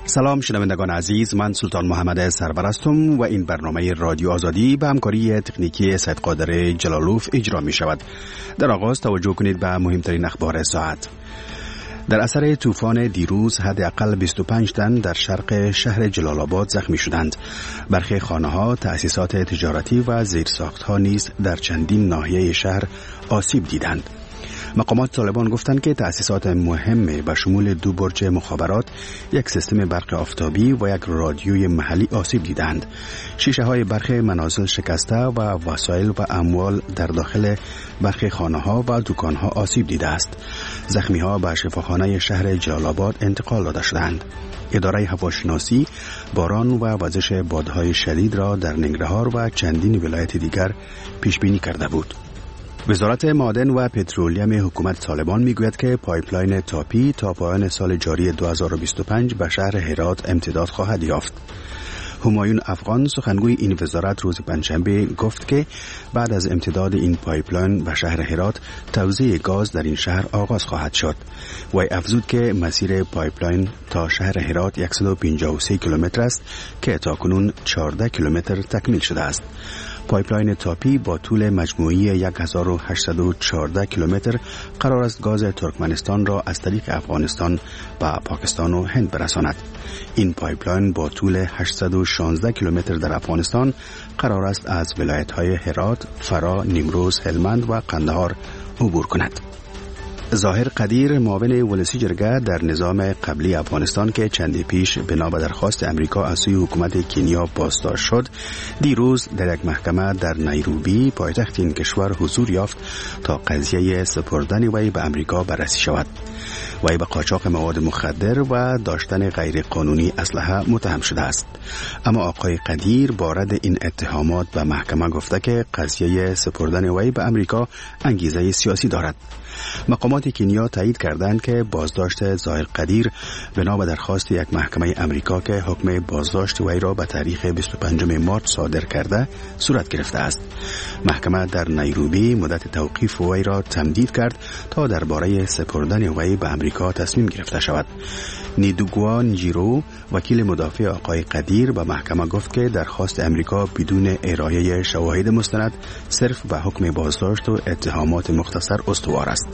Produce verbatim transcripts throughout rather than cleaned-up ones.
سلام شنوندگان عزیز، من سلطان محمد سرور هستم و این برنامه رادیو آزادی به همکاری تکنیکی سید قادر جلالوف اجرا می شود. در آغاز توجه کنید به مهمترین اخبار ساعت. در اثر طوفان دیروز حداقل بیست و پنج تن در شرق شهر جلال آباد زخمی شدند. برخی خانه‌ها، تأسیسات تجارتی و زیرساخت‌ها نیز در چندین ناحیه شهر آسیب دیدند. مقامات طالبان گفتند که تأسیسات مهم به شمول دو برج مخابرات، یک سیستم برق آفتابی و یک رادیوی محلی آسیب دیدند. شیشه های برخی منازل شکسته و وسایل و اموال در داخل برخی خانه ها و دکان ها آسیب دیده است. زخمی ها به شفاخانه شهر جلال آباد انتقال داده شدند. اداره هواشناسی باران و وزش بادهای شدید را در ننگرهار و چندین ولایت دیگر پیش بینی کرده بود. وزارت معادن و پترولیم حکومت طالبان میگوید که پایپلاین تاپی تا پایان سال جاری دو هزار و بیست و پنج به شهر هرات امتداد خواهد یافت. همایون افغان سخنگوی این وزارت روز پنجشنبه گفت که بعد از امتداد این پایپلاین به شهر هرات توزیع گاز در این شهر آغاز خواهد شد. وی افزود که مسیر پایپلاین تا شهر هرات صد و پنجاه و سه کیلومتر است که تاکنون چهارده کیلومتر تکمیل شده است. پایپلاین تاپی با طول مجموعی هزار و هشتصد و چهارده کیلومتر قرار است گاز ترکمنستان را از طریق افغانستان و پاکستان و هند برساند. این پایپلاین با طول هشتصد و شانزده کیلومتر در افغانستان قرار است از ولایت‌های هرات، فرا، نیمروز، هلمند و قندهار عبور کند. ظاهر قدیر، معاون ولسی جرگه در نظام قبلی افغانستان که چندی پیش بنا به درخواست امریکا از سوی حکومت کنیا بازداشت شد، دیروز در یک محکمه در نیروبی پایتخت این کشور حضور یافت تا قضیه سپردن وی به امریکا بررسی شود. وی به قاچاق مواد مخدر و داشتن غیر قانونی اسلحه متهم شده است. اما آقای قدیر با رد این اتهامات به محکمه گفته که قضیه سپردن وی به امریکا انگیزه سیاسی دارد. مقامات کنیا تایید کردند که بازداشت ظاهر قدیر بنا به درخواست یک محکمه امریکا که حکم بازداشت وی را به تاریخ بیست و پنجم مارس صادر کرده صورت گرفته است. محکمه در نیروبی مدت توقیف وی را تمدید کرد تا درباره سپردن وی به امریکا تصمیم گرفته شود. نیدوگوان جیرو، وکیل مدافع آقای قدیر، به محکمه گفت که درخواست امریکا بدون ارائه شواهد مستند صرف به حکم بازداشت و اتهامات مختصر استوار است.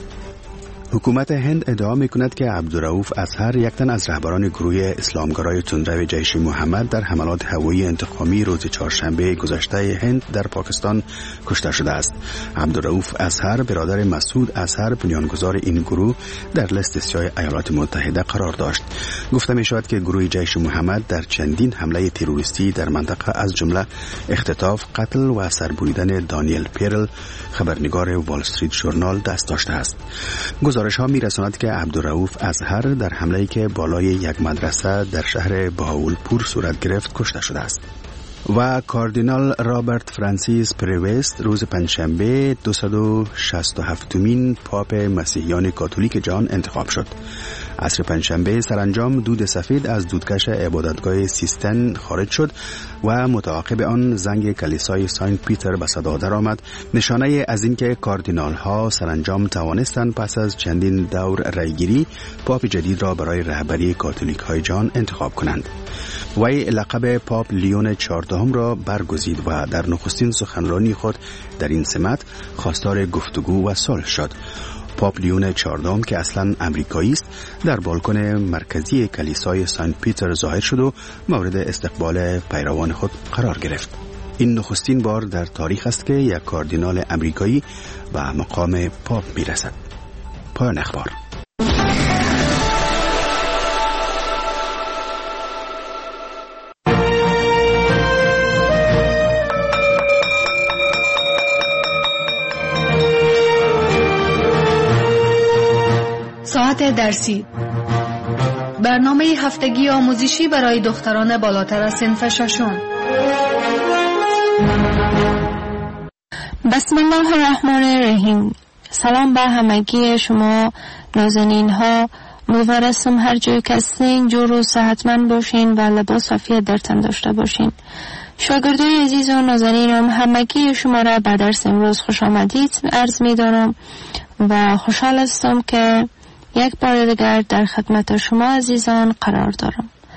حکومت هند ادعا می‌کند که عبدالرؤوف اظهر، یک تن از رهبران گروه اسلامگرای تندرو جیش محمد، در حملات هوایی انتقامی روز چهارشنبه گذشته هند در پاکستان کشته شده است. عبدالرؤوف اظهر برادر مسعود اظهر، بنیانگذار این گروه، در لیست سیاه ایالات متحده قرار داشت. گفته می‌شود که گروه جیش محمد در چندین حمله تروریستی در منطقه از جمله اختطاف، قتل و سربریدن دانیل پیرل، خبرنگار وال استریت ژورنال، دست داشته است. گزارش ها می رساند که عبدالرؤوف اظهر در حمله‌ای که بالای یک مدرسه در شهر بهاولپور صورت گرفت کشته شده است. و کاردینال رابرت فرانسیس پریوست روز پنجشنبه دویست و شصت و هفتمین پاپ مسیحیان کاتولیک جهان انتخاب شد. عصر پنجشنبه سرانجام دود سفید از دودکش عبادتگاه سیستن خارج شد و متعاقب آن زنگ کلیسای سنت پیتر به صدا درآمد، نشانه از اینکه کاردینال ها سرانجام توانستند پس از چندین دور رایگیری پاپ جدید را برای رهبری کاتولیک های جهان انتخاب کنند. وی لقب پاپ لیون چهاردهم را برگزید و در نخستین سخنرانی خود در این سمت خواستار گفتگو و صلح شد. پاپ لیون چهاردهم که اصلاً امریکایی است، در بالکن مرکزی کلیسای سنت پیتر ظاهر شد و مورد استقبال پیروان خود قرار گرفت. این نخستین بار در تاریخ است که یک کاردینال امریکایی به مقام پاپ میرسد. پایان اخبار. ساعت درسی، برنامه هفتگی آموزشی برای دختران بالاتر از صنف ششم. بسم الله الرحمن الرحیم. سلام به همگی شما نازنین ها. امیدوارم هر جای که هستین جور و صحتمند باشین و لباس عافیت در تن داشته باشین. شاگردای عزیز و نازنینم، همگی شما را به درس امروز خوش آمدید عرض می دارم و خوشحال هستم که یک بار دیگر در خدمت شما عزیزان قرار دارم.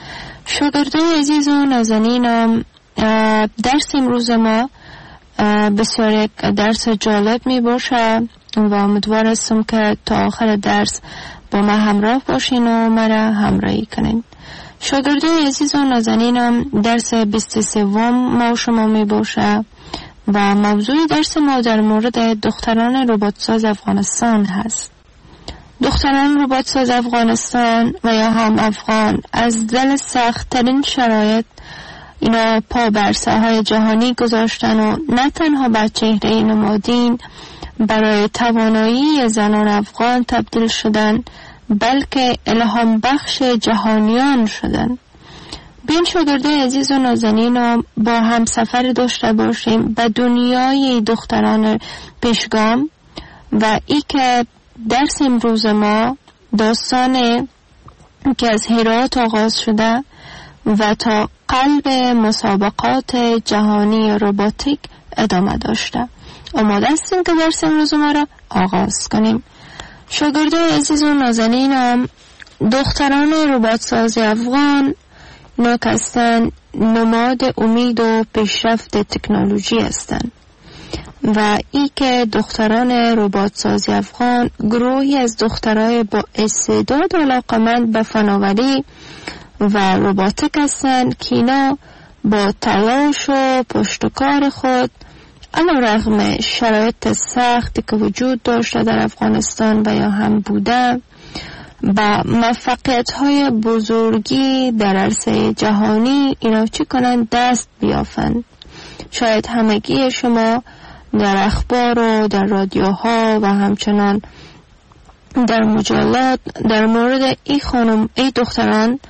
شاگردای عزیز و نازنینم، درس امروز ما بسیار یک درس جالب می باشه و امیدوار هستم که تا آخر درس با ما همراه باشین و مرا همراهی کنین. شاگردای عزیز و نازنینم، درس بیست و سه ما شما می باشه و موضوع درس ما در مورد دختران رباتساز افغانستان هست. دختران رباتساز افغانستان و یا هم افغان از دل سخت ترین شرایط اینا پا بر ساحه جهانی گذاشتن و نه تنها بر چهره نمادین برای توانایی زنان افغان تبدیل شدن، بلکه الهام بخش جهانیان شدن. بین شاگردای عزیز و نازنین با هم سفر داشته باشیم به دنیای دختران پیشگام و ای که درس امروز ما داستان که از هرات آغاز شده و تا قلب مسابقات جهانی روباتیک ادامه داشته. آماده هستیم که درس امروز ما را آغاز کنیم. شاگردای عزیز و نازنینم، دختران رباتساز افغان ناکستن نماد امید و پیشرفت تکنولوژی هستند و ای که دختران رباتساز افغان گروهی از دخترای با استعداد و علاقمند به فناوری و روباتیک هستند که اینا با تلاش و پشتکار خود علیرغم شرایط سختی که وجود داشته در افغانستان و یا هم بوده با موفقیت‌های بزرگی در عرصه جهانی اینا چی کنند؟ دست بیافند. شاید همگی شما در اخبار و در رادیوها و همچنان در مجلات در مورد ای خانم ای دختران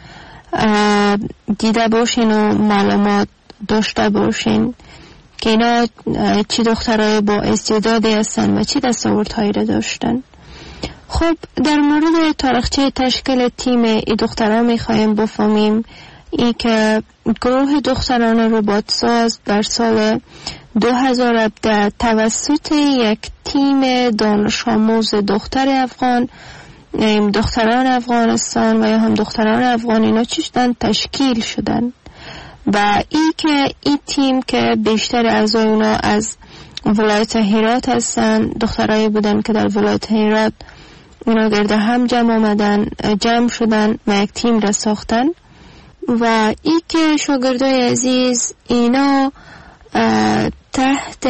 دیده باشین و معلومات داشته باشین که اینا چی دخترای با استعدادی هستن و چی دستاوردهایی را داشتن. خب در مورد تاریخچه تشکیل تیم ای دختران میخوایم بفهمیم ای که گروه دختران رباتساز در سال دو هزار و هفده توسط یک تیم دانش آموز دختر افغان، دختران افغانستان و یا هم دختران افغان اینا چیشتن تشکیل شدن و ای که این تیم که بیشتر اعضای اونا از ولایت هرات هستن، دخترایی بودن که در ولایت هرات اونا گرده هم جمع آمدن جمع شدن و یک تیم را ساختن و ای که شاگردای عزیز اینا تحت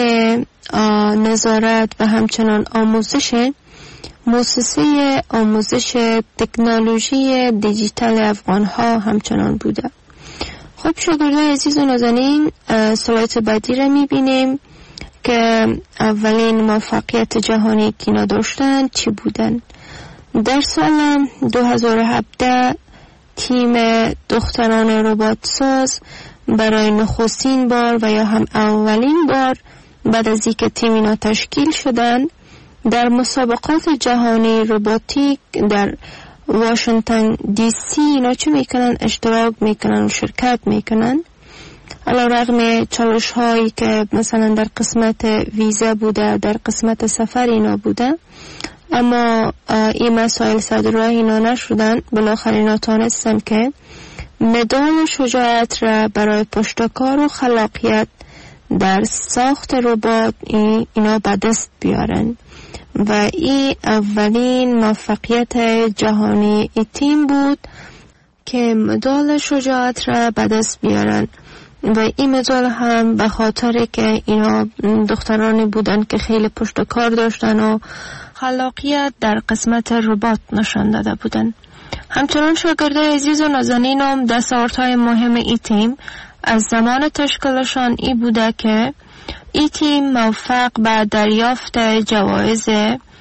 نظارت و همچنان آموزش مؤسسه آموزش تکنولوژی دیجیتال افغان ها همچنان بوده. خب شاگردای عزیز و نازنین، سلایت بعدی را میبینیم که اولین موفقیت جهانی که اینا داشتن چی بودن. در سال دو هزار و هفده تیم دختران رباتساز برای نخستین بار و یا هم اولین بار بعد از اینکه تیم اینا تشکیل شدن در مسابقات جهانی روباتیک در واشنگتن دی سی اینا چه میکنن؟ اشتراک میکنن و شرکت میکنن. علیرغم چالش هایی که مثلا در قسمت ویزا بوده، در قسمت سفر اینا بوده، اما این مسائل صدر راه اینا نشدن. بالاخره اینا تانستن که مدال شجاعت را برای پشتکار و خلاقیت در ساخت ربات اینا به دست بیارن و این اولین موفقیت جهانی ای تیم بود که مدال شجاعت را به دست بیارن و این مدال هم به خاطر که اینا دخترانی بودن که خیلی پشتکار داشتن و خلاقیت در قسمت ربات نشان داده بودن. همچنان شاگردای عزیز و نازنینم دستاوردهای مهم ای تیم از زمان تشکیلشان ای بوده که ای تیم موفق به دریافت جوایز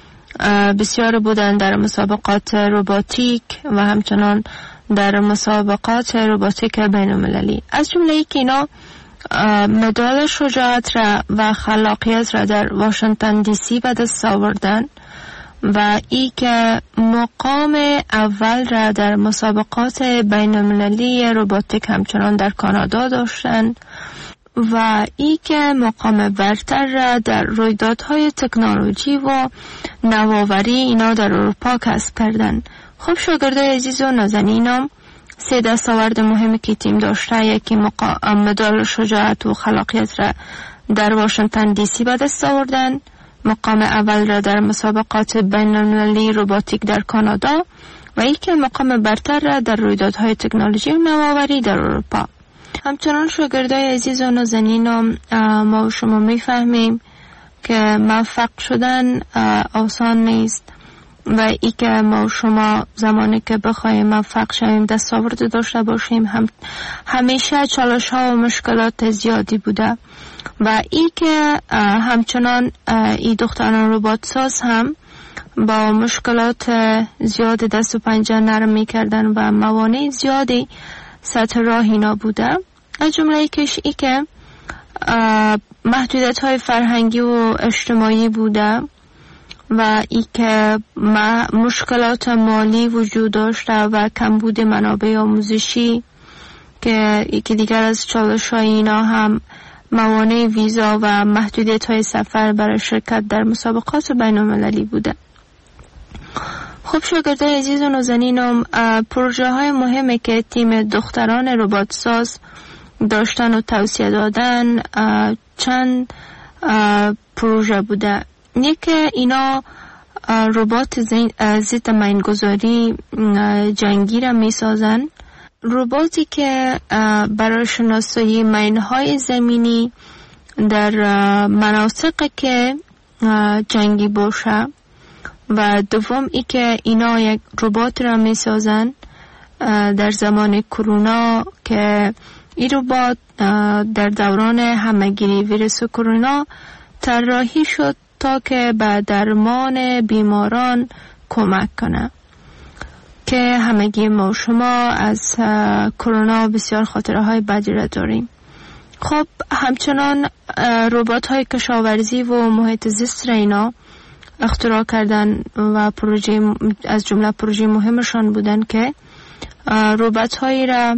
بسیار بودن در مسابقات روباتیک و همچنان در مسابقات روباتیک بین المللی، از جمله ای که اینا مدال شجاعت را و خلاقیت را در واشنگتن دی سی به دست آوردن و ای که مقام اول را در مسابقات بین المللی روباتیک همچنان در کانادا داشتن و ای که مقام برتر را در رویدادهای تکنولوژی و نوآوری اینا در اروپا کسب کردن. خب شاگردای عزیز و نازنینم، سه دستاورد مهمی که تیم داشته، یکی مدال شجاعت و خلاقیت را در واشنگتن دی سی به دست آوردن، مقام اول را در مسابقات بین المللی روباتیک در کانادا و یکی مقام برتر را در رویدادهای تکنولوژی و نوآوری در اروپا. همچنان شاگردای عزیز و نازنینم، ما و شما میفهمیم که موفق شدن آسان نیست و ای که ما و شما زمانی که بخوایم موفق شویم دستاورد داشته باشیم هم همیشه چالش ها و مشکلات زیادی بوده و ای که همچنان ای دختران ربات ساز هم با مشکلات زیاد دست و پنجه نرم میکردن و موانع زیادی سطح راه اینا بوده. از جمله یکیش ای که محدودیت های فرهنگی و اجتماعی بوده و ای که مشکلات مالی وجود داشته و کمبود منابع آموزشی که یکی دیگر از چالش های اینا هم موانع ویزا و محدودیت های سفر برای شرکت در مسابقات بین المللی بوده. خب شاگردای عزیز و نازنینم، پروژه های مهمی که تیم دختران ربات ساز داشتن و توصیه دادن چند پروژه بوده. یکی اینا ربات ضد مینگذاری جنگی را می سازن، رباتی که برای شناسایی مینهای زمینی در مناطقی که جنگی باشه و دوم ای که اینا یک ربات را می سازن در زمان کرونا که این ربات در دوران همهگیری ویروس کرونا طراحی شد تا که به درمان بیماران کمک کنه که همگی ما و شما از کرونا بسیار خاطره های بدی را داریم. خب همچنان ربات های کشاورزی و محیط زیست را اینا اختراع کردن و پروژه از جمله پروژه مهمشان بودن که ربات هایی را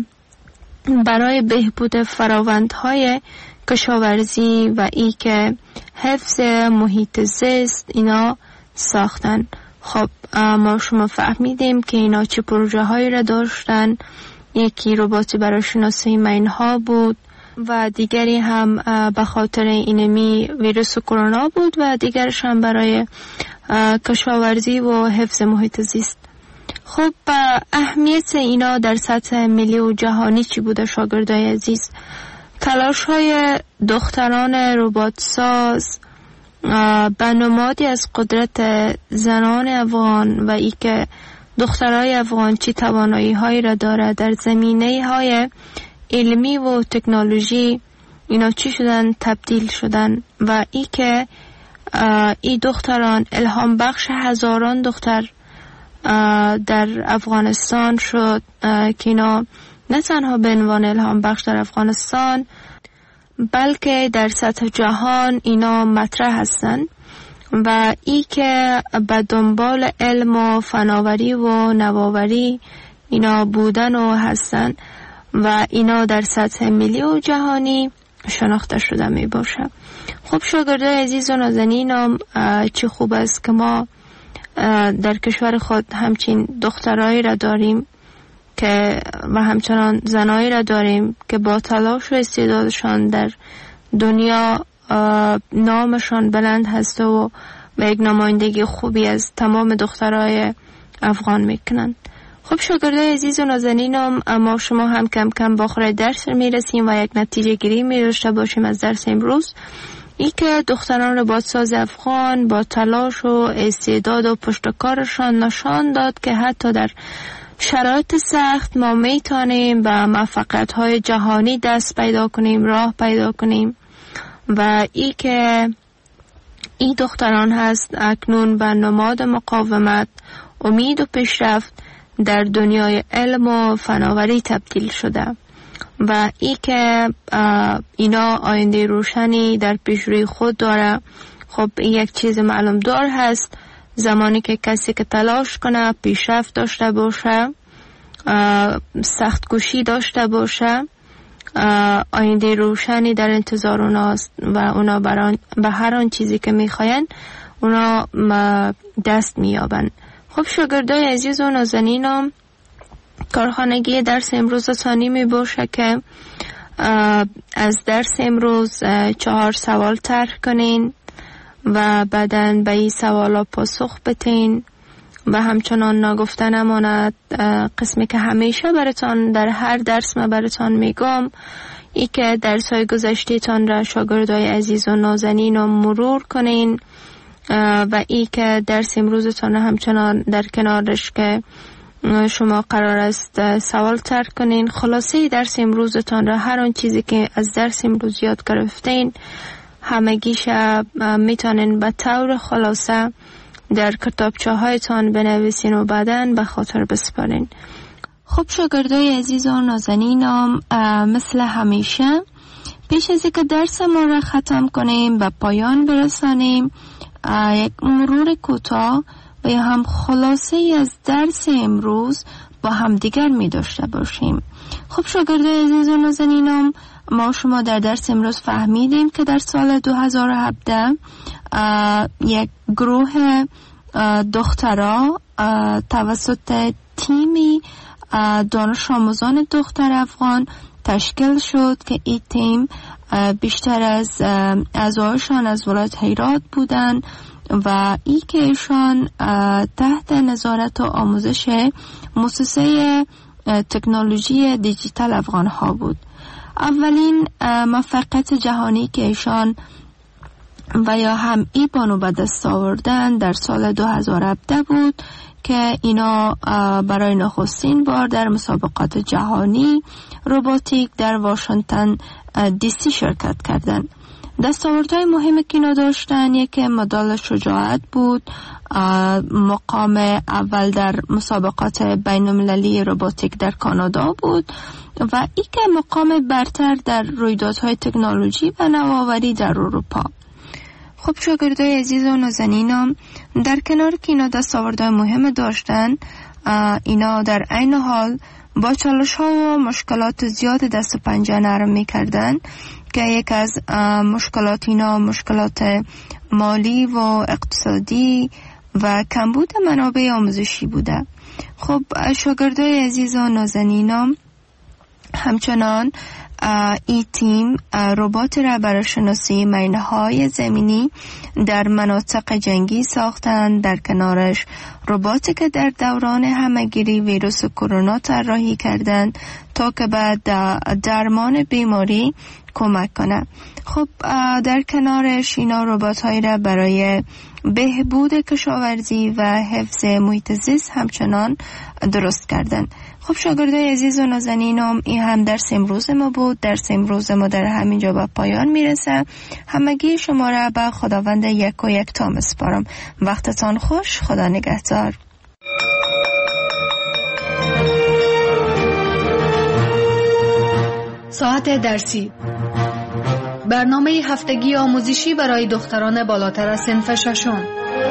برای بهبود فراوندهای کشاورزی و ای که حفظ محیط زیست اینا ساختن. خب ما شما فهمیدیم که اینا چه پروژه هایی را داشتن. یکی رباتی برای شناسایی مینها بود و دیگری هم به خاطر اینمی ویروس کرونا بود و دیگرش هم برای کشاورزی و حفظ محیط زیست. خب اهمیت اینا در سطح ملی و جهانی چی بوده شاگردای عزیز؟ تلاش های دختران ربات ساز به نمادی از قدرت زنان افغان و ای که دخترای افغان چی توانایی هایی را داره در زمینه های علمی و تکنولوژی اینا چی شدن تبدیل شدن و ای که ای دختران الهام بخش هزاران دختر در افغانستان شد که اینا نه تنها به عنوان الهام بخش در افغانستان بلکه در سطح جهان اینا مطرح هستن و ای که به دنبال علم و فناوری و نوآوری اینا بودن و هستن و اینا در سطح ملی و جهانی شناخته شده می باشه. خب شاگردای عزیز و نازنینم، چه خوب است که ما در کشور خود همچین دخترایی را داریم که و همچنان زنایی را داریم که با تلاش و استعدادشان در دنیا نامشان بلند هست و به یک نمایندگی خوبی از تمام دخترای افغان میکنند. خب شاگردای عزیز و نازنینم، اما شما هم کم کم با آخر درس میرسیم و یک نتیجه گیری می داشته باشیم از درس امروز. ای که دختران ربات ساز افغان با تلاش و استعداد و پشتکارشان نشان داد که حتی در شرایط سخت ما میتونیم به موفقیت‌های جهانی دست پیدا کنیم، راه پیدا کنیم و ای که این دختران هست اکنون به نماد مقاومت، امید و پیشرفت در دنیای علم و فناوری تبدیل شده و ای که اینا آینده روشنی در پیش روی خود داره. خب این یک چیز معلوم دار هست، زمانی که کسی که تلاش کنه، پیشرفت داشته باشه، سخت کوشی داشته باشه، آینده روشنی در انتظار اوناست و اونا بران به هر آن چیزی که میخواین اونا دست میابن. خب شاگردای عزیز و نازنینم، کارخانگی درس امروزتانی می باشه که از درس امروز چهار سوال طرح کنین و بعداً به این سوالا پاسخ بتین و همچنان نگفته نماند قسمی که همیشه براتان در هر درس ما براتان میگم، ای که درس های گذشته تان را شاگردای عزیز و نازنین رو مرور کنین و ای که درس امروزتان همچنان در کنارش که شما قرار است سوال طرح کنین. خلاصه درس امروزتان را، هر آن چیزی که از درس امروز یاد گرفتین همگیش میتونین به طور خلاصه در کتابچه هایتان بنویسین و بعداً به خاطر بسپارین. خب شاگردای عزیز و نازنینم، مثل همیشه پیش از اینکه درس ما را ختم کنیم و پایان برسانیم، یک مرور کوتاه و یا هم خلاصه ای از درس امروز با هم دیگر می داشته باشیم. خب شاگردای عزیز و نازنینم، ما شما در درس امروز فهمیدیم که در سال دو هزار و هفده یک گروه دخترها توسط تیمی دانش آموزان دختر افغان تشکیل شد که این تیم بیشتر از اعضایشان از ولایت هرات بودند و ای که ایشان تحت نظارت و آموزش مؤسسه تکنولوژی دیجیتال افغان ها بود. اولین موفقیت جهانی که ایشان و یا هم ای بانو به دست آوردن در سال دو هزار و هفده بود که اینا برای نخستین بار در مسابقات جهانی روباتیک در واشنگتن دی سی شرکت کردند. دستاوردهای مهمی که اینا داشتن، یکی مدال شجاعت بود، مقام اول در مسابقات بین المللی روباتیک در کانادا بود و ای که مقام برتر در رویدادهای تکنولوژی و نوآوری در اروپا. خب شاگردای عزیز و نازنینم، در کنار که اینا دستاوردهای مهم داشتن، اینا در عین حال با چالش ها و مشکلات زیاد دست و پنجه نرم می کردن که یک از مشکلات اینا مشکلات مالی و اقتصادی و کمبود منابع آموزشی بوده. خب شاگردای عزیز و نازنینم، همچنان ای تیم ربات را برای شناسی مینه‌های زمینی در مناطق جنگی ساختند. در کنارش رباتی که در دوران همه‌گیری ویروس کرونا طراحی کردند تا که بعد درمان بیماری کمک کنه. خب در کنارش اینا ربات‌هایی را برای بهبود کشاورزی و حفظ محیط زیست همچنان درست کردند. خب شاگردای عزیز و نازنینم، این هم درس امروز ما بود. درس امروز ما در همینجا به پایان میرسه. همگی شما را به خداوند یک و یک تا میسپارم. وقتتان خوش. خدا نگهدار. ساعت درسی، برنامه هفتگی آموزشی برای دختران بالاتر از صنف ششم.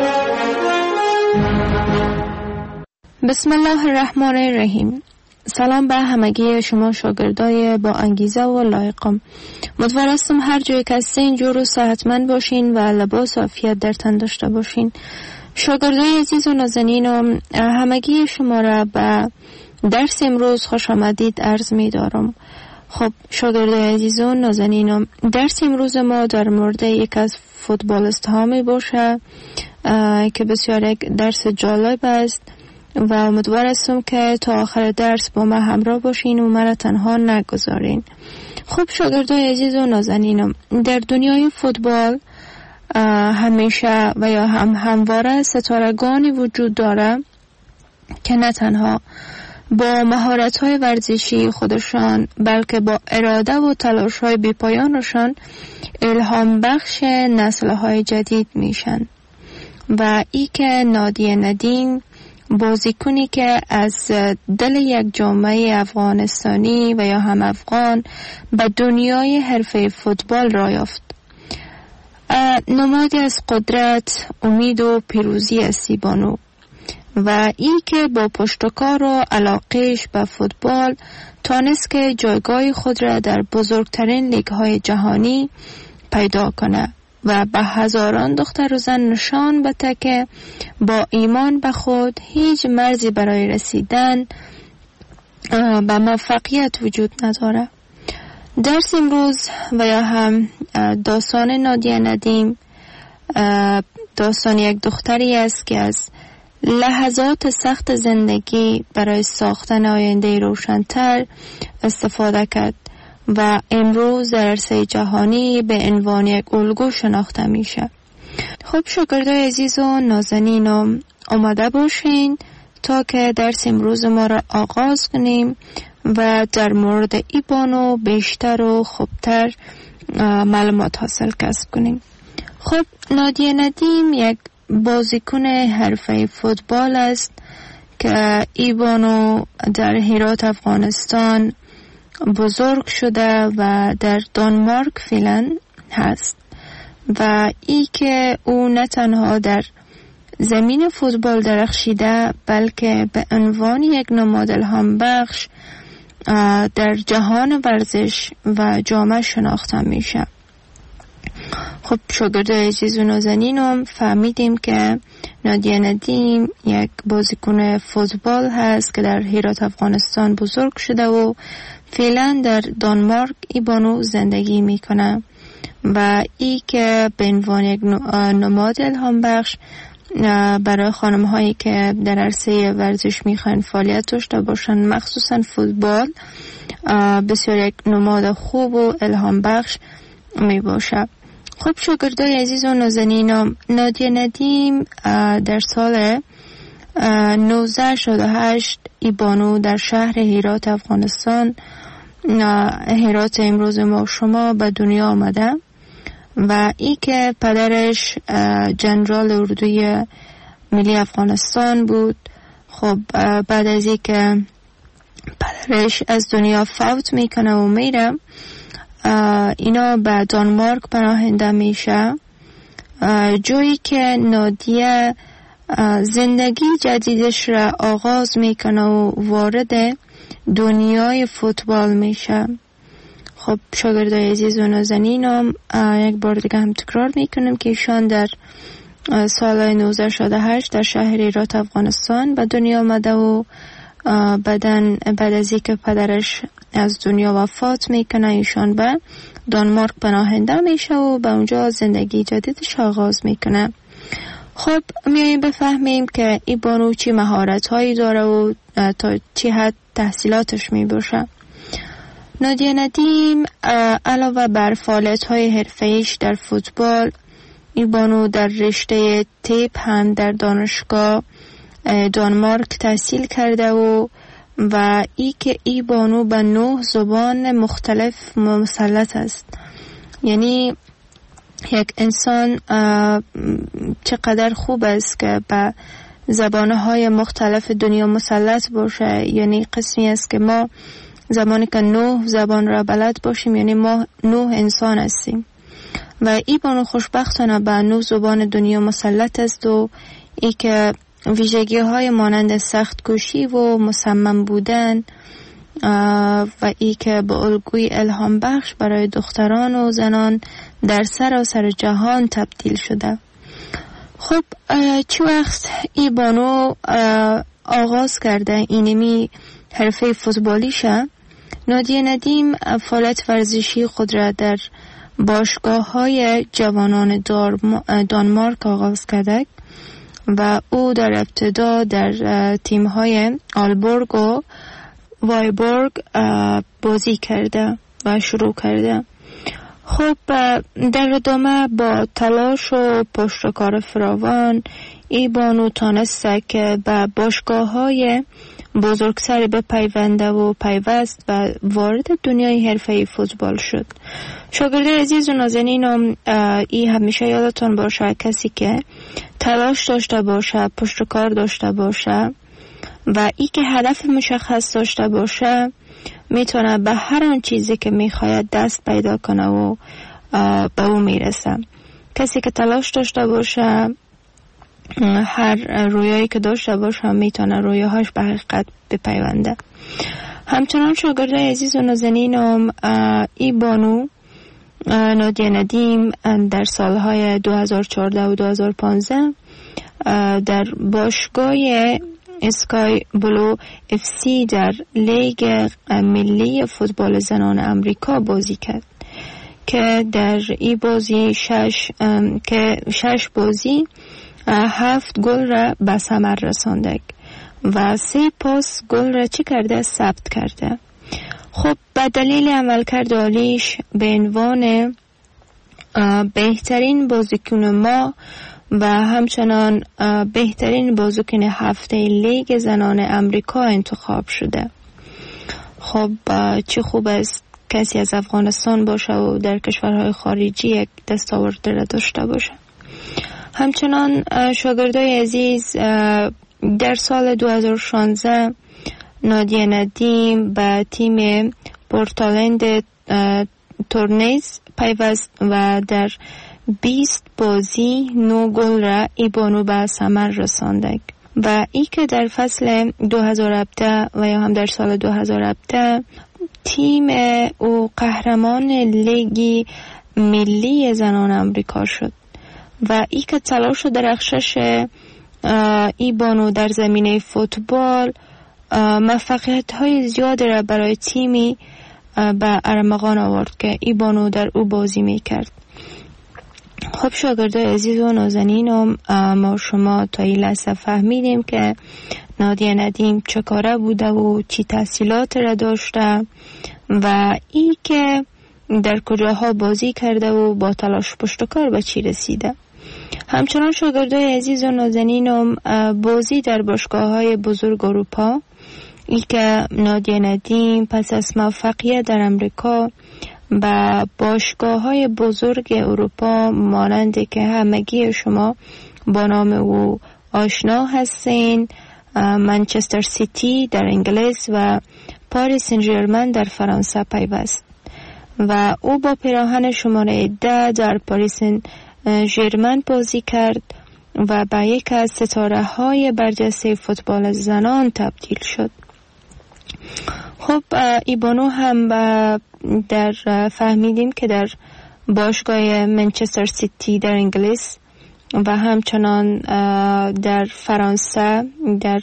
بسم الله الرحمن الرحیم. سلام به همگی شما شاگردای با انگیزه و لایقم. امیدوارم هر جایی که هستین جور و صحتمند باشین و لباس و عافیت در تن داشته باشین. شاگردای عزیز و نازنینم، همگی شما را به درس امروز خوش آمدید عرض می دارم. خب شاگردای عزیز و نازنینم، درس امروز ما در مورد یک از فوتبالیست ها می باشه که بسیار یک درس جالب است و امیدوار هستم که تا آخر درس با ما همراه باشین و مرا تنها نگذارین. خب شاگردای عزیز و نازنینم، در دنیای فوتبال همیشه و یا هم همواره ستارگانی وجود داره که نه تنها با مهارت‌های ورزشی خودشان بلکه با اراده و تلاش‌های بی‌پایانشان الهام بخش نسل‌های جدید میشن. و ای که نادیه ندیم، بازیکنی که از دل یک جامعه افغانستانی و یا هم افغان به دنیای حرفه فوتبال را یافت. نمادی از قدرت، امید و پیروزی است بانو. و ای که با پشتکار و علاقهش به فوتبال تانست که جایگاه خود را در بزرگترین لیگ‌های جهانی پیدا کنه و به هزاران دختر و زن نشان بده که با ایمان به خود هیچ مرزی برای رسیدن به موفقیت وجود نداره. درس امروز و یا هم داستان نادیه ندیم داستان یک دختری است که از لحظات سخت زندگی برای ساختن آینده روشن‌تر استفاده کرد و امروز در عرصه جهانی به عنوان یک الگو شناخته میشه. خب شاگردای عزیز و نازنین آماده باشین تا که درس امروز ما را آغاز کنیم و در مورد ای بانو بیشتر و خوبتر معلومات حاصل کسب کنیم. خب نادیه ندیم یک بازیکن حرفه فوتبال است که ای بانو در هرات افغانستان بزرگ شده و در دانمارک فعلا هست و ای که او نه تنها در زمین فوتبال درخشیده بلکه به عنوان یک نماد الهام بخش در جهان ورزش و جامعه شناخته میشه. خب شاگردای عزیز و نازنینم فهمیدیم که نادیه ندیم یک بازیکن فوتبال هست که در هرات افغانستان بزرگ شده و فعلا در دانمارک ای بانو زندگی میکنه و ای که به عنوان یک نماد الهام بخش برای خانم هایی که در عرصه ورزش میخوان فعالیت داشته باشن مخصوصا فوتبال بسیار یک نماد خوب و الهام بخش می باشه. خب شاگردای عزیز و نازنینم نادیه ندیم در سال نوزده شصت و هشت ای بانو در شهر هرات افغانستان هرات امروز ما شما به دنیا آمده و ای که پدرش جنرال اردوی ملی افغانستان بود. خب بعد از ای که پدرش از دنیا فوت میکنه و میره اینا به دانمارک پناهنده میشه جایی که نادیه زندگی جدیدش را آغاز میکنه و وارد دنیای فوتبال میشه. خب شاگردای عزیز و نازنینم یک بار دیگه هم تکرار میکنم که ایشان در سال نوزده شصت و هشت در شهر هرات افغانستان به دنیا آمده و بعدن بعد از اینکه پدرش از دنیا وفات میکنه ایشان به دانمارک پناهنده میشه و به اونجا زندگی جدیدش آغاز میکنه. خب میاییم بفهمیم که ای بانو چی مهارت هایی داره و تا چی حد تحصیلاتش میباشه. نادیه ندیم علاوه بر فعالیت های حرفه‌ایش در فوتبال ای بانو در رشته تیپ هم در دانشگاه دانمارک تحصیل کرده و و ای که ای بانو به نه زبان مختلف مسلط است. یعنی یک انسان چقدر خوب است که به زبانهای مختلف دنیا مسلط باشه. یعنی قسمی است که ما زمانی که نه زبان را بلد باشیم یعنی ما نه انسان هستیم و ای بانو خوشبختانه به نه زبان دنیا مسلط است و ای که ویژگی های مانند سخت کوشی و مصمم بودن و ای که به الگوی الهام بخش برای دختران و زنان در سراسر جهان تبدیل شده. خب چه وقت ای بانو آغاز کرده اینمی حرفه فوتبالیشه؟ نادیه ندیم فعالیت ورزشی خود را در باشگاه های جوانان دانمارک آغاز کرده و او در ابتدا در تیم های آلبورگ و وایبورگ بازی کرده و شروع کرده. خب در ادامه با تلاش و پشتکار فراوان ای بانو تانسته که به باشگاه های بزرگتری بپیونده و پیوست و وارد دنیای حرفه فوتبال شد. شاگردای عزیز و نازنینم ای همیشه یادتون باشه کسی که تلاش داشته باشه پشتکار داشته باشه و ای که هدف مشخص داشته باشه میتونه به هر آن چیزی که میخواید دست پیدا کنه و به او میرسه. کسی که تلاش داشته باشه هر رویایی که داشته باشه میتونه رویاهاش به حقیقت بپیونده. همچنان شاگردای عزیز و نازنینم ای بانو نادیه ندیم در سالهای دو هزار و چهارده و دو هزار و پانزده در باشگاه اسکای بلو اف سی در لیگ ملی فوتبال زنان امریکا بازی کرد که در این بازی شش که شش بازی هفت گل را به ثمر رسانده و سه پاس گل را چی کرده؟ ثبت کرده. خب به دلیل عملکرد عالیش به عنوان بهترین بازیکن ما و همچنان بهترین بازیکن هفته لیگ زنان امریکا انتخاب شده. خب چه خوب است کسی از افغانستان باشه و در کشورهای خارجی یک دستاورد را داشته باشه. همچنان شاگردای عزیز در سال دو هزار و شانزده نادیه ندیم به تیم پورتلند تورنیز پیوست و در بیست بازی نو گل را ای بانو به ثمر رسانده و ای که در فصل دو هزار و هفده و یا هم در سال دو هزار و هفده تیم او قهرمان لیگ ملی زنان امریکا شد و ای که تلاش و درخشش ای بانو در زمینه فوتبال موفقیت های زیاد را برای تیمی به ارمغان آورد که ای بانو در او بازی می کرد. خب شاگردای عزیز و نازنینم، ما شما تا این لحظه فهمیدیم که نادیه ندیم چه کاره بوده و چی تحصیلات را داشته و ای که در کجاها بازی کرده و با تلاش پشت کار به چی رسیده. همچنان شاگردای عزیز و نازنینم، بازی در باشگاه‌های بزرگ اروپا، ای که نادیه ندیم پس از موفقیت در امریکا با باشگاه‌های بزرگ اروپا مانند که همگی شما با نام او آشنا هستین، منچستر سیتی در انگلیس و پاریس سن ژرمن در فرانسه پیوست و او با پیراهن شماره ده در پاریس سن ژرمن بازی کرد و به یک از ستاره های برجسته فوتبال زنان تبدیل شد. خب ایبانو هم در فهمیدیم که در باشگاه منچستر سیتی در انگلیس و همچنان در فرانسه در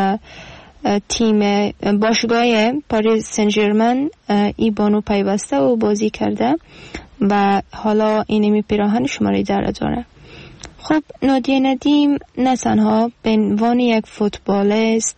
تیم باشگاه پاریس سن ژرمن ایبانو پیوسته و بازی کرده و حالا اینمی پیراهن شماره در داره. خب نادیه ندیم نه تنها به عنوان یک فوتبالیست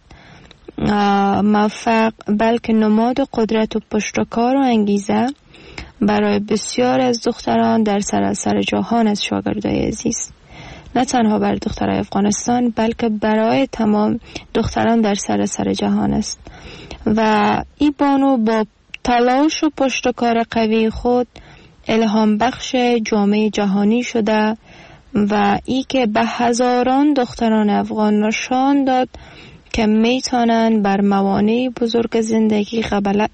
موفق بلکه نماد قدرت و پشتکار و انگیزه برای بسیار از دختران در سراسر جهان از شاگردای عزیز، نه تنها برای دخترای افغانستان بلکه برای تمام دختران در سراسر جهان است و این بانو با تلاش و پشتکار قوی خود الهام بخش جامعه جهانی شده و ای که به هزاران دختران افغان نشان داد که میتونن بر موانع بزرگ زندگی غلبه,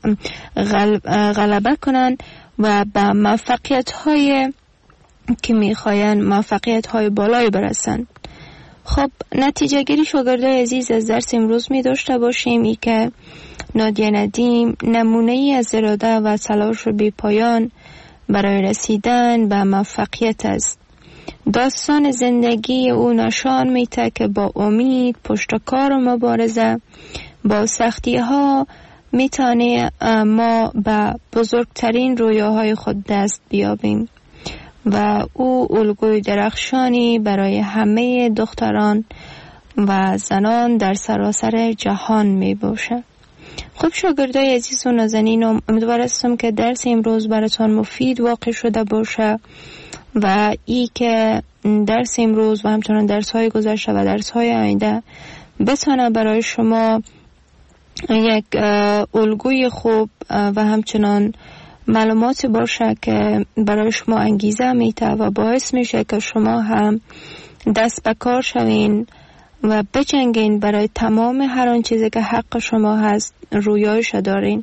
غلبه کنن و به موفقیت های که میخواین موفقیت های بالایی برسن. خب نتیجه گیری شاگردای عزیز از درس امروز می داشته باشیم ای که نادیه ندیم نمونه ای از اراده و تلاش بی پایان برای رسیدن به موفقیت است. داستان زندگی او نشان میده که با امید، پشتکار و مبارزه با سختی ها میتونه ما به بزرگترین رویاهای خود دست بیابیم و او الگوی درخشانی برای همه دختران و زنان در سراسر جهان می باشه. خب شاگردای عزیز و نازنینم، امیدوار هستم که درس امروز براتان مفید واقع شده باشه و ای که درس امروز و همچنان درس های گذشته و درس های آینده بتونه برای شما یک الگوی خوب و همچنان معلوماتی باشه که برای شما انگیزه میده و باعث میشه که شما هم دست به کار شوین و بجنگین برای تمام هر آن چیزی که حق شما هست رویایش دارین.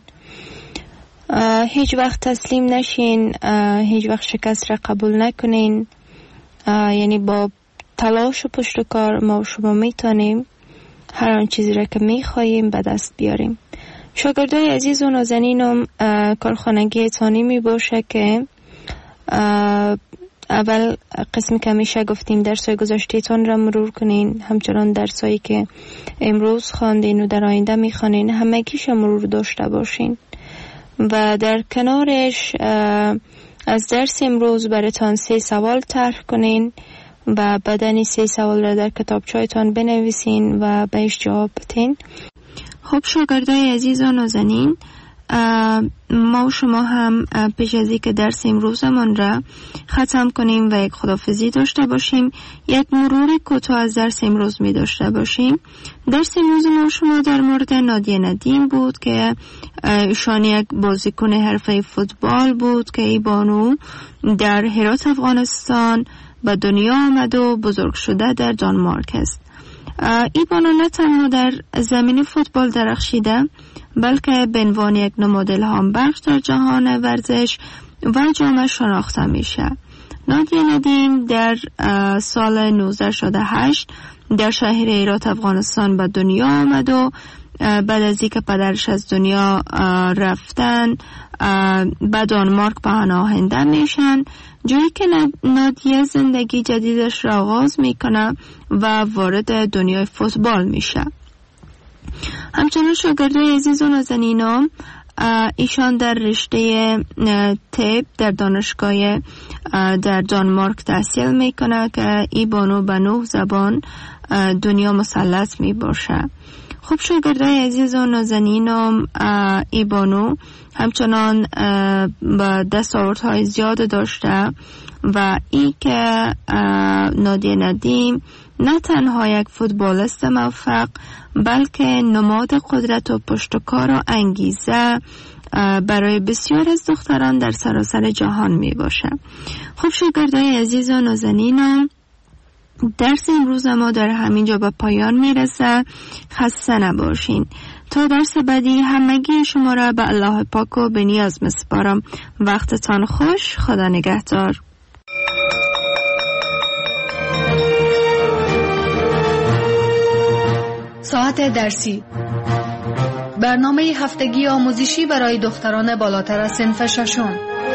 هیچ وقت تسلیم نشین، هیچ وقت شکست را قبول نکنین، یعنی با تلاش و پشت کار ما شما میتونیم هر آن چیزی را که میخواییم به دست بیاریم. شاگردای عزیز و نازنینم، کارخانگی تانی می باشه که اول قسمی که همیشه گفتیم درسای گذشته‌تان را مرور کنین، همچنان درسایی که امروز خواندین و در آینده میخوانین همگیش مرور داشته باشین و در کنارش از درس امروز براتان سه سوال طرح کنین و بدن سه سوال را در کتابچه‌تان بنویسین و بهش جواب بدین. خب شاگردای عزیز و نازنین، ما و شما هم پیش از اینکه درس امروزمان را ختم کنیم و یک خداحافظی داشته باشیم، یک مرور کوتاه از درس امروز می داشته باشیم. درس امروز ما و شما در مورد نادیه ندیم بود که ایشان یک بازیکن حرفه فوتبال بود که ای بانو در هرات افغانستان به دنیا آمد و بزرگ شده در دانمارک است. ای بانو نه تنها در زمین فوتبال درخشیده بلکه به عنوان یک نماد الهام بخش در جهان ورزش و جامعه شناخته میشه. نادیه ندیم در سال نوزده شصت و هشت در شهر هرات افغانستان به دنیا آمد و بعد از اینکه پدرش از دنیا رفتن به دانمارک پناهنده میشن، جایی که نادیه زندگی جدیدش را آغاز میکنه و وارد دنیای فوتبال میشه. همچنان شاگردای عزیز و نازنینم، ایشان در رشته طب در دانشگاه در دانمارک تحصیل میکنه که ای بانو به نه زبان دنیا مسلط می باشه. خب شاگردای عزیز و نازنینم، ای بانو همچنان با دستاوردهای زیاد داشته و ای که نادیه ندیم نه تنها یک فوتبالیست موفق بلکه نماد قدرت و پشتکار و انگیزه برای بسیار از دختران در سراسر جهان می باشه. خب شاگردای عزیز و نازنینم، درس امروز ما در همین جا به پایان می رسه. خسته نباشین. تا درس بعدی همگی شما را به الله پاک و به نیاز مسپارم. وقتتان خوش. خدا نگهدار. ساعت درسی، برنامه هفتگی آموزشی برای دختران بالاتر از صنف ششم.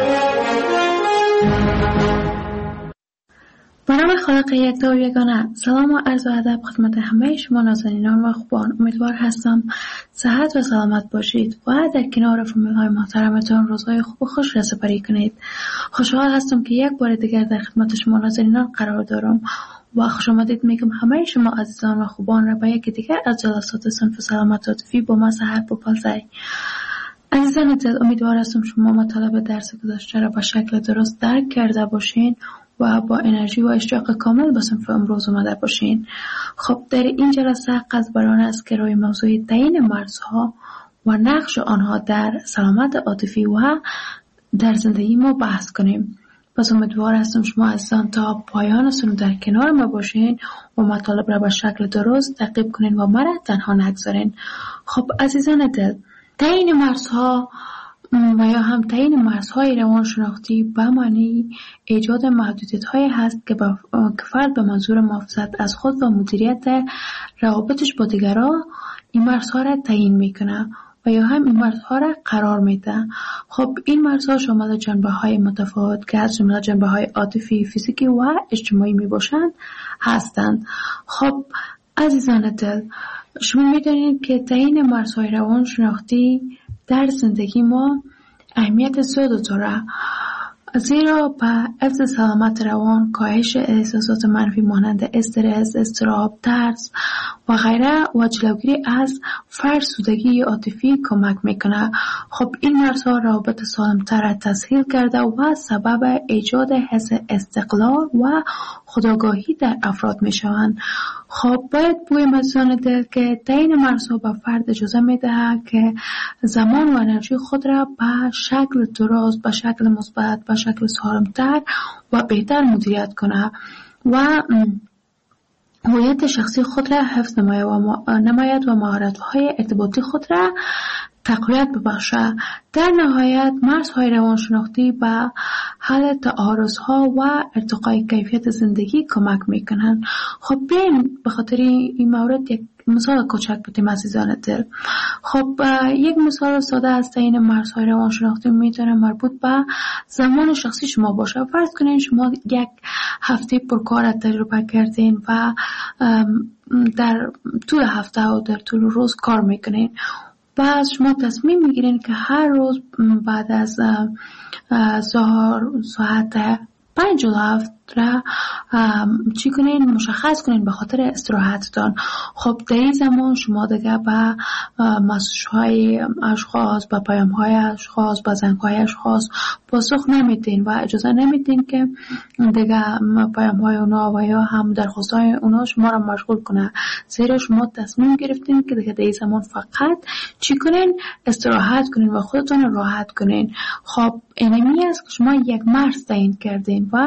به نام خالق یکتا و یگانه، سلام و عرض و ادب خدمت همه شما نازنینان و خوبان. امیدوار هستم صحت و سلامت باشید و در کنار فامیل های محترمتان روزهای خوب و خوش را سپری کنید. خوشحال هستم که یک بار دیگر در خدمت شما نازنینان قرار دارم و خوش آمدید میگم همه شما عزیزان و خوبان را به یک دیگر از جلسات صنف سلامت عاطفی با من سحر پوپلزی. عزیزان دل، امیدوار هستم شما مطالب درس گذشته را به شکل درست درک کرده باشین و با انرژی و اشتیاق کامل به صنف امروز اومده باشین. خب در این جلسه قصد بر آن است که روی موضوع تعیین مرزها و نقش آنها در سلامت عاطفی و در زندگی ما بحث کنیم. پس امیدوار هستم شما عزیزان تا پایان سنو در کنار ما باشین و مطالب را به شکل درست تعقیب کنین و مرا تنها نگذارین. خب عزیزان دل، تعیین مرزها و یا هم تعیین مرزهای روانشناختی به معنی ایجاد محدودیت‌هایی هست که فرد به منظور محافظت از خود و مدیریت روابطش با دیگران این مرزها را تعیین میکنه و یا هم این مرزها را قرار میده. خب این مرزها شامل جنبه‌های متفاوت که از جمله جنبه‌های عاطفی، فیزیکی و اجتماعی میباشند هستند. خب عزیزان دل، شما میدونید که تعیین مرزهای روانشناختی در زندگی ما اهمیت زیاد داره، زیرا به حفظ سلامت روان، کاهش احساسات منفی مانند استرس، اضطراب، ترس و غیره و جلوگیری از فرسودگی عاطفی کمک میکنه. خب این مرزها روابط سالمتر را تسهیل کرده و سبب ایجاد حس استقلال و خودآگاهی در افراد میشوند. خب باید بگویم عزیزان دل که تعیین مرزها به فرد اجازه میدهد که زمان و انرژی خود را به شکل درست، به شکل مثبت، به شکل سالمتر و بهتر مدیریت کنه و هویت شخصی خود را حفظ نماید و مهارت‌های ارتباطی خود را تقویت ببخشه. در نهایت مرزهای روانشناختی به حل تعارض‌ها و ارتقای کیفیت زندگی کمک میکنن. خب بیاین به خاطر این مورد یک مثال کوچک بدیم عزیزان دل. خب یک مثال ساده از تعیین مرزهای روانشناختی میتونه مربوط به زمان شخصی شما باشه. فرض کنین شما یک هفته پرکار تجربه کردین و در طول هفته و در طول روز کار میکنین. بعد شما تصمیم میگیرین که هر روز بعد از ظهر ساعت پنج و هفت را چی کنین؟ مشخص کنین به خاطر استراحتتان. خب در این زمان شما دیگه به مسیج های اشخاص، به پیام های اشخاص، به زنگ های اشخاص پاسخ نمیدین و اجازه نمیدین که دیگه پیام های اونا و یا هم درخواست های اونا شما را مشغول کنه، زیرا شما تصمیم گرفتین که دیگه در این زمان فقط چی کنین؟ استراحت کنین و خودتون راحت کنین. خب اینمی است که شما یک مرز تعیین کردین و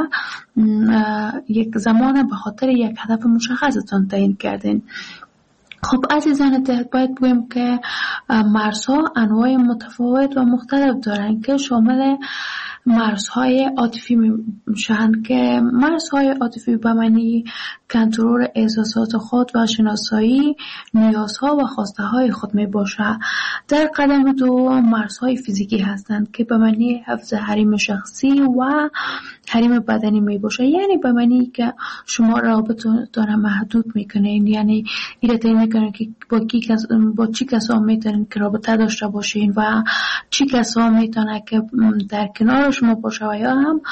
یک زمان به خاطر یک هدف مشخصتان تعیین کردین. خب عزیزان دل، باید بگویم که مرزها انواع متفاوت و مختلف دارن که شامل مرزهای عاطفی میشن که مرزهای عاطفی به معنی کنترل احساسات خود و شناسایی نیازها و خواسته های خود می باشه. در قدم دو مرزهای فیزیکی هستند که به معنی حفظ حریم شخصی و حریم بدنی می باشه، یعنی به معنی که شما رابطتون محدود میکنین، یعنی ایره تعیین میکنین که با کی کس با چی کسا میتونین که رابطه داشته باشین و چی کسا میتونه که در کنار شما باشه و یا هم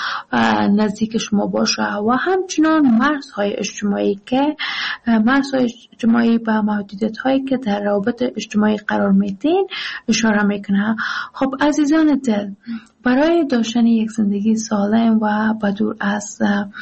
نزدیک شما باشه. و همچنان مرزهای اجتماعی که مرزهای اجتماعی به محدودیت هایی که در روابط اجتماعی قرار میدین اشاره میکنه. خب عزیزان دل، برای داشتن یک زندگی سالم و بدور از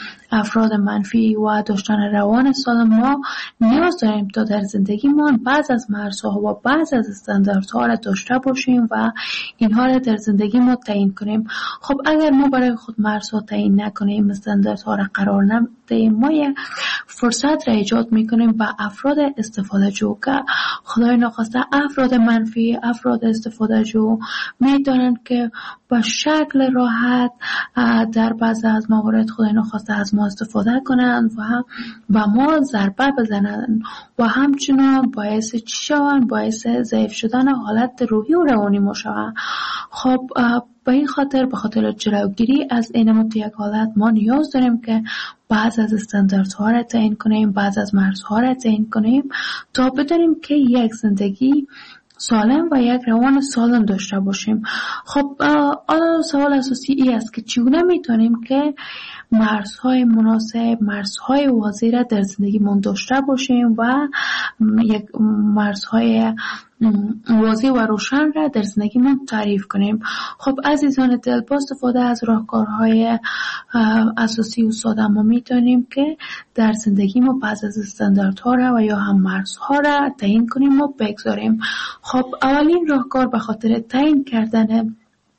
افراد منفی و داشتن روان سالم ما نیاز داریم تا در زندگیمان بعض از مرزها و بعض از استانداردها را داشته باشیم و اینها را در زندگی ما تعیین کنیم. خب اگر ما برای خود مرزها تعیین نکنیم، استانداردها را قرار ندهیم، ما یک فرصت را ایجاد میکنیم و افراد استفاده جو که خدای نخواسته افراد منفی، افراد استفاده جو میدانند که با شکل راحت در بعض از موارد خدای نخواسته از ما استفاده کنند و با ما ضربه بزنند و همچنان باعث چی شوند؟ باعث ضعیف شدن حالت روحی و روانی ما شوند. خب به این خاطر به خاطر جلوگیری از این مت یک حالت ما نیاز داریم که بعض از استانداردها را تعیین کنیم، بعض از مرزها را تعیین کنیم تا بدانیم که یک زندگی سالم و یک روان سالم داشته باشیم. خب حالا سوال اساسی ای است که چگونه میتونیم که مرزهای مناسب، مرزهای واضح را در زندگیمون داشته باشیم و یک مرزهای واضح و روشن را در زندگیمون تعریف کنیم. خب عزیزان دل، با استفاده از راهکارهای اساسی و ساده ما میتونیم که در زندگی ما بعض از استانداردها را و یا هم مرزها را تعیین کنیم و بگذاریم. خب اولین راهکار به خاطر تعیین کردن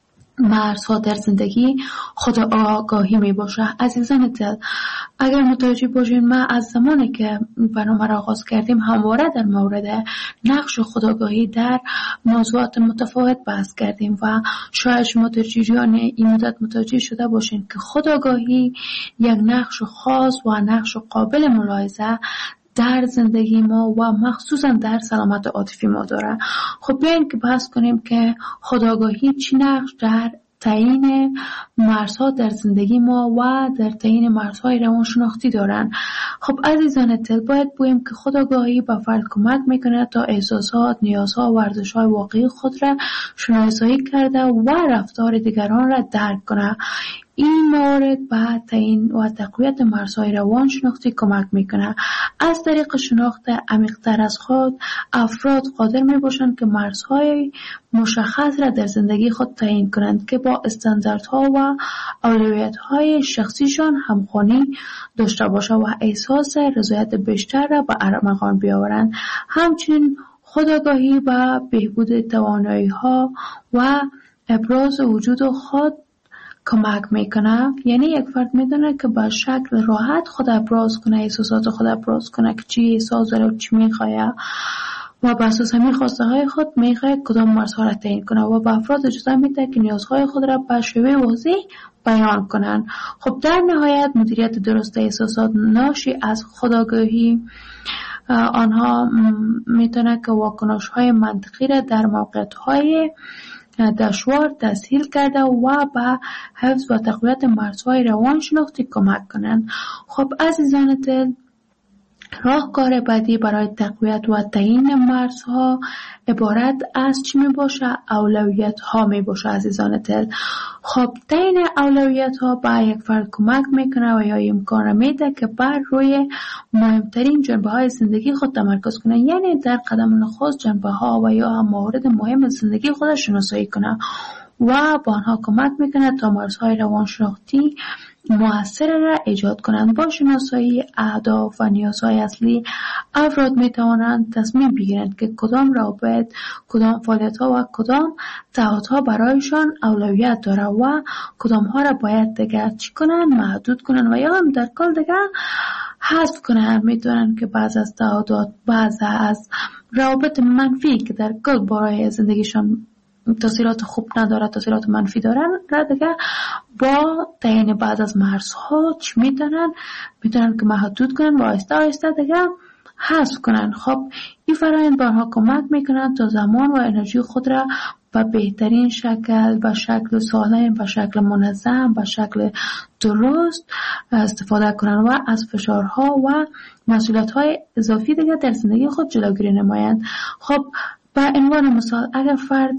مرزها در زندگی خود آگاهی می باشه. عزیزان دل، اگر متوجه باشین ما از زمانی که برنامه را آغاز کردیم همواره در مورد نقش خودآگاهی در موضوعات متفاوت بحث کردیم و شاید شما در جریان این مدت متوجه شده باشین که خودآگاهی یک نقش خاص و نقش قابل ملاحظه در زندگی ما و مخصوصا در سلامت عاطفی ما داره. خب بیاین که بحث کنیم که خودآگاهی چی نقش در تعیین مرزها در زندگی ما و در تعیین مرزهای روانشناختی دارن. خب عزیزان دل، باید بگویم که خودآگاهی به فرد کمک میکنه تا احساسات، نیازها و ارزش‌های واقعی خود را شناسایی کرده و رفتار دیگران را درک کنه. این موارد به تعیین و تقویت مرزهای روانشناختی کمک میکنه. از طریق شناخت عمیق‌تر از خود، افراد قادر میباشند که مرزهای مشخص را در زندگی خود تعیین کنند که با استانداردها و اولویت‌های شخصیشان همخوانی داشته باشند و احساس رضایت بیشتر را به ارمغان بیاورند. همچنین خودآگاهی و بهبود توانایی‌ها و ابراز وجود خود کمک میکنه. یعنی یک فرد میدونه که با شکل راحت خود ابراز کنه، احساسات خود ابراز کنه که چی احساس داره و چی میخواه و بر اساس همین خواسته های خود میخواد کدام مرزها را تعیین کنه و به افراد اجازه میده که نیازهای خود را به شیوه واضح بیان کنن. خب در نهایت مدیریت درست احساسات ناشی از خودآگاهی آنها میتونه که واکنش های منطقی را در موقعیت های دشوار تسهیل کرده و به حفظ و تقویت مرزهای روانشناختی کمک کنند. خب عزیزان دل، راهکار بعدی برای تقویت و تعیین مرزها عبارت از چی می باشه؟ اولویت ها می باشه عزیزان دل. خب تعیین اولویت ها به یک فرد کمک میکنه و یا امکان میده که بر روی مهمترین جنبه های زندگی خود تمرکز کنه، یعنی در قدم نخست جنبه ها و یا هم موارد مهم زندگی خود شناسایی کنه و با آنها کمک میکنه تا مرزهای روانشناختی مؤثر را ایجاد کنند. با شناسایی اهداف و نیازهای اصلی افراد می توانند تصمیم بگیرند که کدام روابط، کدام فعالیت ها و کدام تعهد ها برایشان اولویت داره و کدام ها را باید دیگر چی کنند، محدود کنند و یا هم در کل دیگر حذف کنند. می دونند که بعض از تعهدات، بعض از روابط منفی که در کل برای زندگیشان تاثیرات خوب نداره، تاثیرات منفی دارن را دیگه با تعیین بعض از مرزها چی میتونن میتونن که محدود کنن و آهسته آهسته دیگه حذف کنن. خب این فرآیند به آنها کمک میکنن تا زمان و انرژی خود را به بهترین شکل، به شکل سالم، به شکل منظم، به شکل درست استفاده کنن و از فشارها و مسئولیت‌های اضافی دیگه در زندگی خود جلوگیری نمایند. خب به عنوان مثال اگر فرد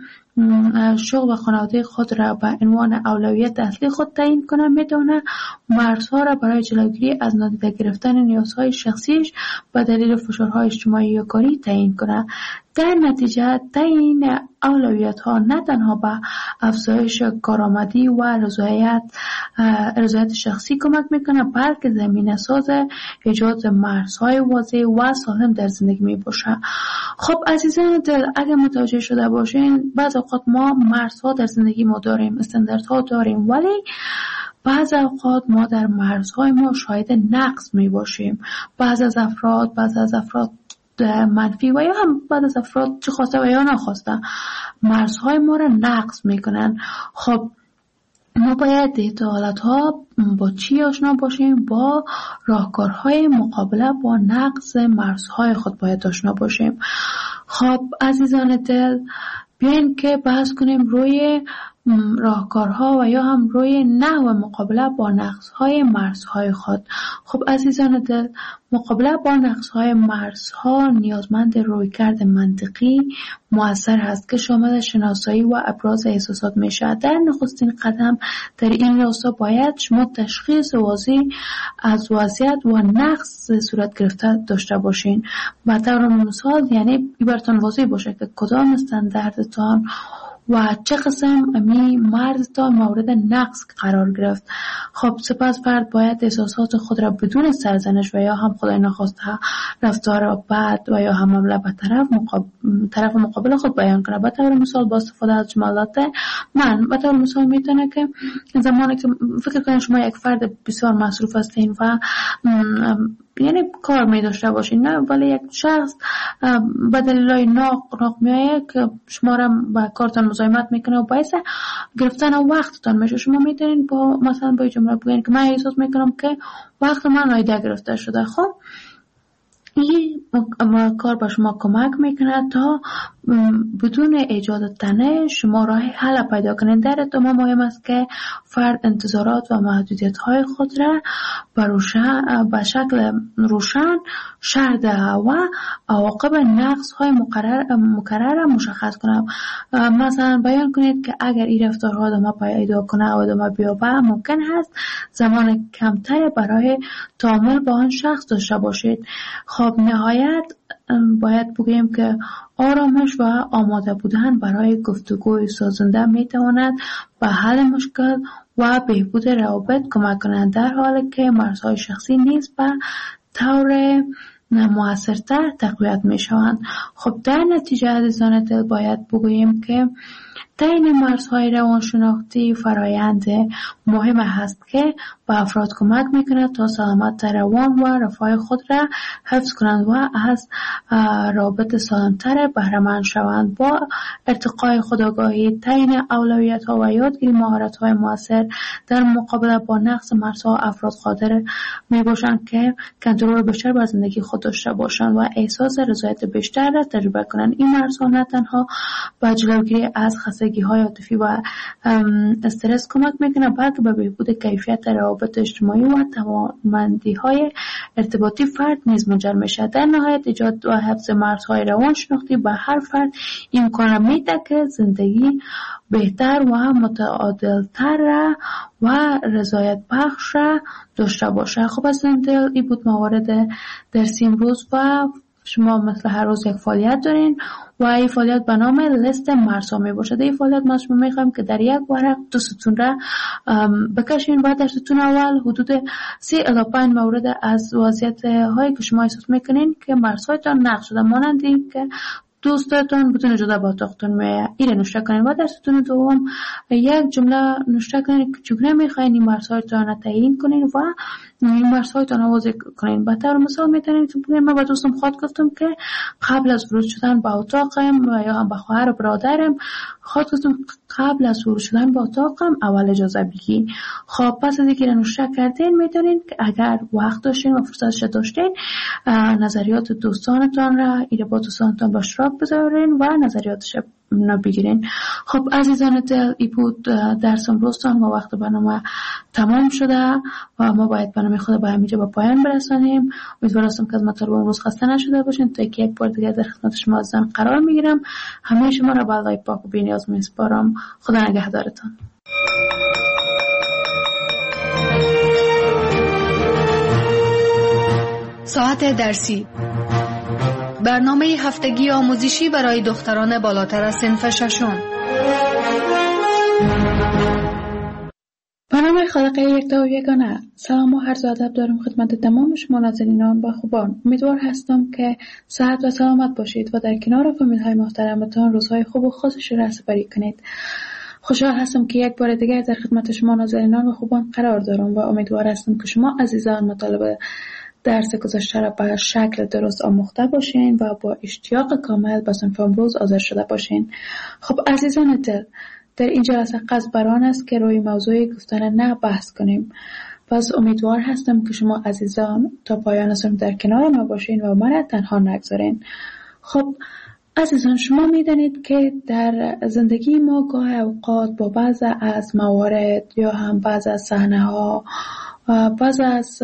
شغل و خانواده خود را به عنوان اولویت اصلی خود تعیین کنه، میتونه مرزها را برای جلوگیری از نادیده گرفتن نیازهای شخصیش به دلیل فشارهای اجتماعی یا کاری تعیین کنه. در نتیجه تعیین اولویت ها نه تنها به افزایش کارآمدی و رضایت رضایت شخصی کمک میکنه، بلکه زمینه ساز ایجاد مرزهای واضح و سالم در زندگی می باشه. خب عزیزان دل، اگر متوجه شده باشین بعض اوقات ما مرزها در زندگی ما داریم، استانداردها داریم، ولی بعض اوقات ما در مرزهای ما شاهد نقص می باشیم. بعض از افراد بعض از افراد منفی و یا هم بعد از افراد چه خواسته و یا نخواسته مرزهای ما را نقض میکنن. خب ما باید دیتا حالتها با چی آشنا باشیم؟ با راهکارهای مقابله با نقض مرزهای خود باید آشنا باشیم. خب عزیزان دل، بیاین که بحث کنیم روی راهکارها و یا هم روی نحو مقابله با نقصهای مرزهای خود. خب عزیزان دل، مقابله با نقصهای مرزها نیازمند رویکرد منطقی مؤثر هست که شامل شناسایی و ابراز احساسات میشه. در نخستین قدم در این راستا باید شما تشخیص واضح از وضعیت و نقص صورت گرفته داشته باشین. به طور مثال یعنی براتون واضح باشه که کدام استانداردتان و چه قسم امی مرزتان مورد نقص قرار گرفت. خب سپس فرد باید احساسات خود را بدون سرزنش و یا هم خدای نخواسته رفتار بد و یا هم حمله به طرف مقابل طرف مقابل خود بیان کنه. به طور مثال با استفاده از جملات من، به طور مثال میتونه که زمانی که فکر کنید شما یک فرد بسیار مصروف هستین و یعنی کار می داشته باشین، نه ولی یک شخص به دلیل ناق ناق میایه که شما را با کارتان مزاحمت میکنه و باعث گرفتن وقتتان میشه. شما میتونین با مثلا با جمله بگین که من احساس میکنم که وقت من نادیده گرفته شده. خب این کار با شما کمک میکنه تا بدون ایجاد تنش شما راه حل پیدا کنید. در ادامه مهم است که فرد انتظارات و محدودیت های خود را به شکل روشن شرح دهد و عواقب نقص های مقرر مکرر را مشخص کنه. مثلا بیان کنید که اگر این رفتارها ادامه پیدا کنه و ادامه بیابه ممکن است زمان کمتر برای تعامل با آن شخص داشته باشید. خب نهایت باید بگیم که آرامش و آماده بودن برای گفتگوی سازنده میتواند به حل مشکل و بهبود روابط کمک کنند، در حالی که مرزهای شخصی نیز به طور موثرتر تقویت می شوند. خب در نتیجه عزیزان دل باید بگوییم که تعیین مرزهای روانشناختی فرایند مهم هست که به افراد کمک میکنه تا سلامت روان و رفاه خود را حفظ کنند و از رابط سالمتر بهره مند شوند. با ارتقای خودآگاهی، تعیین اولویت ها و یادگیری مهارت های موثر در مقابله با نقص مرزها، افراد قادر می باشند که کنترل بیشتر بر زندگی خود داشته باشند و احساس رضایت بیشتر را تجربه کنند. این مرزها نه تنها به جلوگیری از خستگی های عاطفی و استرس کمک میکنه، بلکه به بهبود کیفیت روابط اجتماعی و توانمندی های ارتباطی فرد نیز منجر میشه. در نهایت ایجاد و حفظ مرزهای روانشناختی به هر فرد امکان میده که زندگی بهتر و متعادلتر و رضایت بخش داشته باشه. خب از دل این بود موارد درسی امروز و شما مثل هر روز یک فعالیت دارین و این فعالیت به نام لیست مرزها می باشد. این فعالیت ما شما میخوایم که در یک ورق دو ستون را بکشین و در ستون اول حدود سه الی پنج مورد از وضعیت هایی که شما احساس میکنین که مرزهایتان نقض شده، مانند این که دوستتان بدون جدا با اتاقتون می ایره نوشته کنین و در ستون دوم یک جمله نوشته کنین که چگونه میخواین این مرزهایتان را تعیین کنین و این مرزهایتان را واضح کنین. به طور مثال میتونین که بگین من با دوستم خود گفتم که قبل از ورود شدن به اتاقم و یا هم به خواهر و برادرم خود گفتم قبل از ورود شدن به اتاقم اول اجازه بگین. خب پس از اینکه نوشته کردین میتونین که اگر وقت داشتین و فرصتش داشتین نظریات دوستانتان را ایره با دوستانتان به اشتراک بذارین و نظریاتش بگیرین. خب عزیزان دل، ای بود درس امروزتان و وقت برنامه تمام شده و ما باید برنامه خود به همینجا به پایان برسانیم. امیدوارم که از مطالب امروز خسته نشده باشین. تا که یک بار دیگه در خدمت شما عزیزان قرار میگیرم. همه شما را به الله پاک و بی‌نیاز میسپارم. خدا نگهدارتان. ساعت درسی، برنامه هفتگی آموزشی برای دختران بالاتر از صنف ششم. برنامه خالقه یکتا و یگانه. سلام و عرض ادب دارم خدمت تمام شما ناظرینان و خوبان. امیدوار هستم که صحت و سلامت باشید و در کنار فامیل های محترمتان روزهای خوب و خوشش را سپری کنید. خوشحال هستم که یک بار دیگر در خدمت شما ناظرینان و خوبان قرار دارم و امیدوار هستم که شما عزیزان مطالب درس گذشته را به شکل درست آموخته باشین و با اشتیاق کامل به صنف امروز حاضر شده باشین. خب عزیزان دل، در این جلسه قصد بر آن است که روی موضوع گفتن نه بحث کنیم. پس امیدوار هستم که شما عزیزان تا پایان صنف در کنار ما باشین و ما را تنها نگذارین. خب عزیزان، شما میدانید که در زندگی ما گاه اوقات با بعض از موارد یا هم بعض از صحنه ها و بعض از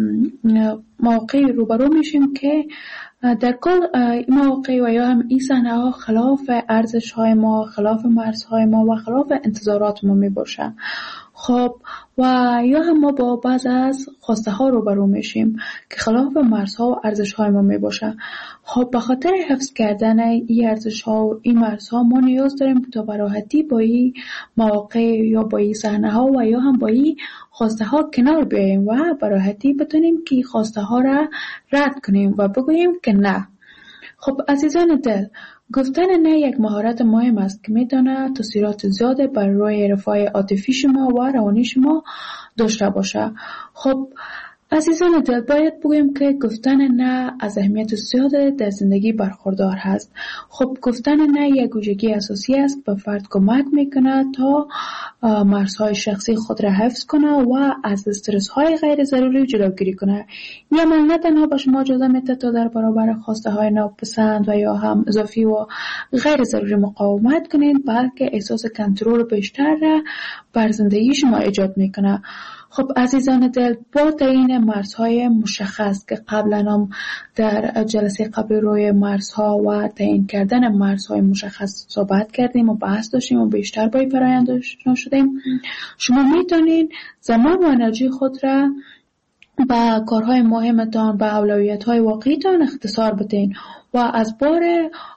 مواقعی روبرو میشیم که در کل این مواقع و یا هم این صحنه ها خلاف ارزش های ما، خلاف مرزهای ما و خلاف انتظارات ما می باشه. خب و یا هم ما با بعض از خواسته ها روبرو میشیم که خلاف مرزها و ارزش های ما می باشه. خب به خاطر حفظ کردن این ارزش ها و این مرزها ما نیاز داریم تا به راحتی با این مواقع یا با این صحنه ها و یا هم با این خواسته ها کنار بیاییم و به راحتی بتونیم که خواسته ها را رد کنیم و بگوییم که نه. خب عزیزان دل، گفتن نه یک مهارت مهم است که میتونه تاثیرات زیاد بر روی رفاه عاطفی شما و روانی شما داشته باشه. خب عزیزان دل، باید بگویم که گفتن نه از اهمیت زیاد در زندگی برخوردار هست. خب گفتن نه یک ویژگی اساسی است که به فرد کمک میکنه تا مرزهای شخصی خود را حفظ کنه و از استرس های غیر ضروری جلوگیری کنه. این عمل نه تنها به شما اجازه میده تا در برابر خواسته های ناپسند و یا هم اضافی و غیر ضروری مقاومت کنین، بلکه احساس کنترل بیشتر را بر زندگی شما ایجاد میکنه. خب عزیزان دل، با تعیین مرزهای مشخص که قبلا هم در جلسه قبل روی مرزها و تعیین کردن مرزهای مشخص صحبت کردیم و بحث داشتیم و بیشتر با این فرآیند آشنا شدیم، شما میتونین زمان و انرژی خود را به کارهای مهمتان، به اولویت‌های واقعیتان اختصار بدین و از بار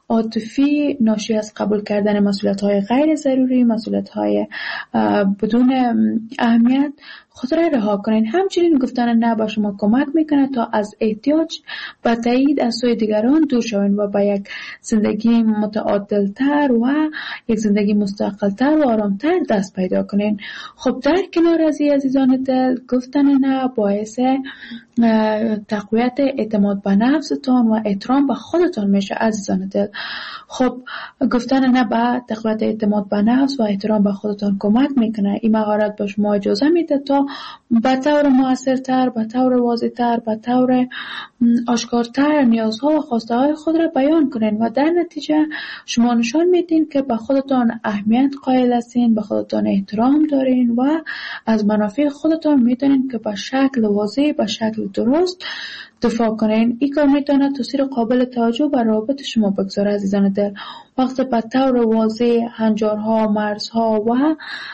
عاطفی ناشی از قبول کردن مسئولیت‌های غیر ضروری، مسئولیت‌های بدون اهمیت خود را رها کنین. همچنین گفتن نه به شما کمک میکنه تا از احتیاج به تایید از سوی دیگران دور شوین و به یک زندگی متعادلتر و یک زندگی مستقلتر و آرامتر دست پیدا کنین. خب در کنار از این عزیزان دل، گفتن نه باعث تقویت اعتماد به نفستان و احترام به خودتان میشه عزیزان دل. خب گفتن نه به تقویت اعتماد به نفس و احترام به خودتان کمک میکنه. این مهارت به شما اجازه میده تا به طور موثرتر، به طور واضح‌تر، به طور آشکارتر نیازها و خواسته های خود را بیان کنین و در نتیجه شما نشان میدین که به خودتان اهمیت قائل هستین، به خودتان احترام دارین و از منافع خودتان میدونین که به شکل واضح، به شکل درست دفاع کنین. این کار میتونه تاثیر قابل توجه بر روابط شما بگذاره عزیزان دل. وقتی به طور واضح هنجارها، مرزها و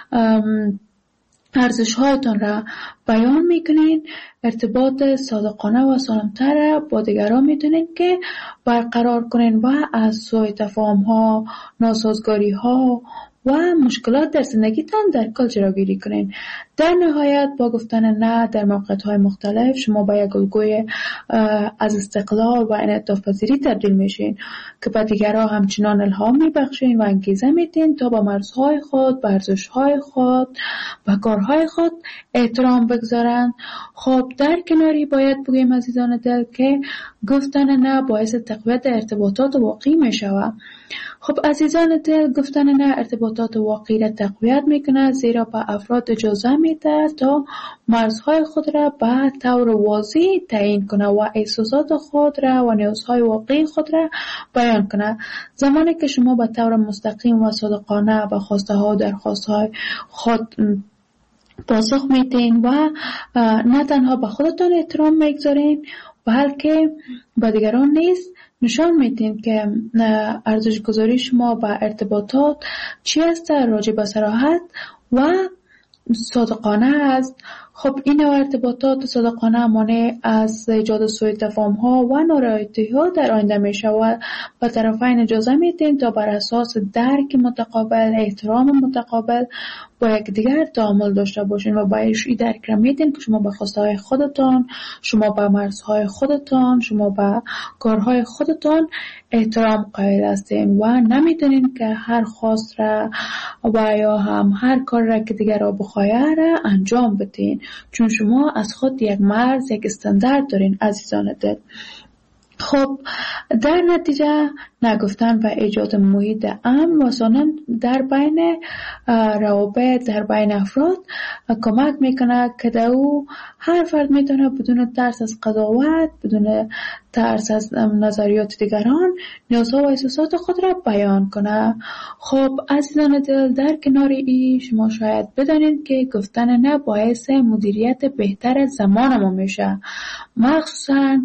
ارزش‌هایتان را بیان میکنین، ارتباط صادقانه و سالمتر با دیگران میتونین که برقرار کنین و از سوء تفاهم‌ها، ناسازگاری‌ها و مشکلات در زندگیتان در کل جلوگیری کنین. در نهایت با گفتن نه در موقعیت‌های مختلف شما با یک الگوی از استقلال و انعطاف پذیری تبدیل میشین که به دیگران همچنان الهام میبخشین و انگیزه میدین تا با مرزهای خود، به ارزش‌های خود و کارهای خود احترام بگذارن. خب در کناری باید بگیم عزیزان دل که گفتن نه باعث تقویت ارتباطات واقعی میشود. خب عزیزان دل، گفتن نه ارتباطات واقعی را تقویت میکنه، زیرا به افراد اجازه میده تا مرزهای خود را به طور واضح تعیین کنه و احساسات خود را و نیازهای واقعی خود را بیان کنه. زمانی که شما به طور مستقیم و صادقانه به خواسته ها و درخواست های خود پاسخ میدین و نه تنها به خودتان احترام میگذارین بلکه به دیگران نیز نشان میدین که ارزش گذاری شما به ارتباطات چی است، راجع به صراحت و صادقانه است. خب این نوع ارتباطات صادقانه مانع از ایجاد سوء تفاهم ها و نارضایتی ها در آینده می شود و طرفین اجازه میدین تا بر اساس درک متقابل، احترام متقابل با یکدیگر تعامل داشته باشین و باید این درک را میدین که شما به خواسته های خودتان، شما به مرزهای خودتان، شما به کارهای خودتان احترام قائل هستین و نمیدونین که هر خواست را و یا هم هر کار را که دیگر را بخواهد را انجام بدین، چون شما از خود یک مرز، یک استاندارد دارین عزیزان دل. خب در نتیجه نگفتن و ایجاد محیط امن و سالم در بین روابط، در بین افراد کمک میکنه که در او هر فرد میتونه بدون ترس از قضاوت، بدون ترس از نظریات دیگران نیازها و احساسات خود را بیان کنه. خب عزیزان دل، در کنار ای شما شاید بدانید که گفتن نه باعث مدیریت بهتر زمان ما میشه. مخصوصا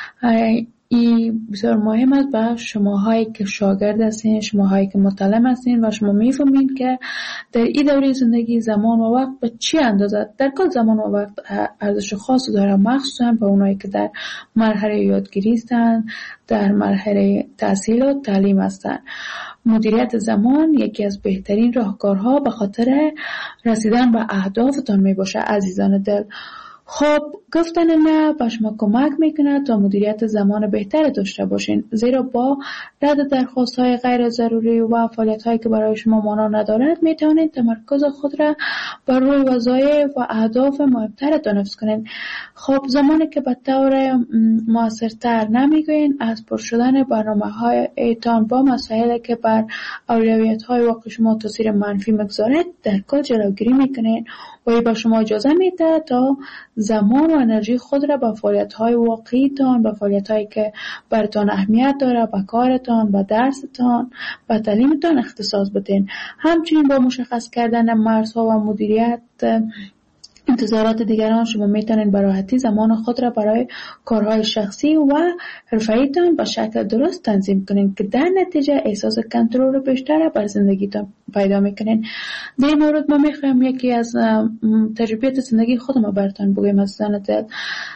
این بسیار مهم است برای شماهایی که شاگرد هستین، شماهایی که متعلم هستین و شما میفهمین که در این دوره زندگی زمان و وقت به چی اندازه. در کل زمان و وقت ارزش خاصی داره، مخصوصا به اونایی که در مرحله یادگیری هستن، در مرحله تحصیل و تعلیم هستن. مدیریت زمان یکی از بهترین راهکارها به خاطر رسیدن به اهدافتان می باشه عزیزان دل. خب گفتن نه به شما کمک میکنه تا مدیریت زمان بهتر داشته باشین، زیرا با رد درخواست های غیر ضروری و فعالیت هایی که برای شما معنا ندارد میتونید تمرکز خود را بر روی وظایف و اهداف مهمترتان حفظ کنین. خب زمانی که به طور موثرتر نمیگوین از پر شدن برنامه های ایتان با مسائلی که بر اولویت های واقع شما تاثیر منفی میگذارد در کل جلوگیری میکنین و این به شما اجازه میده تا زمان و انرژی خود را به فعالیت‌های واقعیتان، به فعالیت‌هایی که براتان اهمیت داره، به کارتان، به درستان، به تعلیمتان اختصاص بدین. همچنین با مشخص کردن مرزها و مدیریت انتظارات دیگران شما میتونید به راحتی زمان خود را برای کارهای شخصی و حرفه‌ایتان به شکل درست تنظیم کنید که در نتیجه احساس کنترل بیشتر بر زندگیتان پیدا میکنین. در این مورد ما میخوایم یکی از تجربیات زندگی خودم براتون بگم عزیزان دل.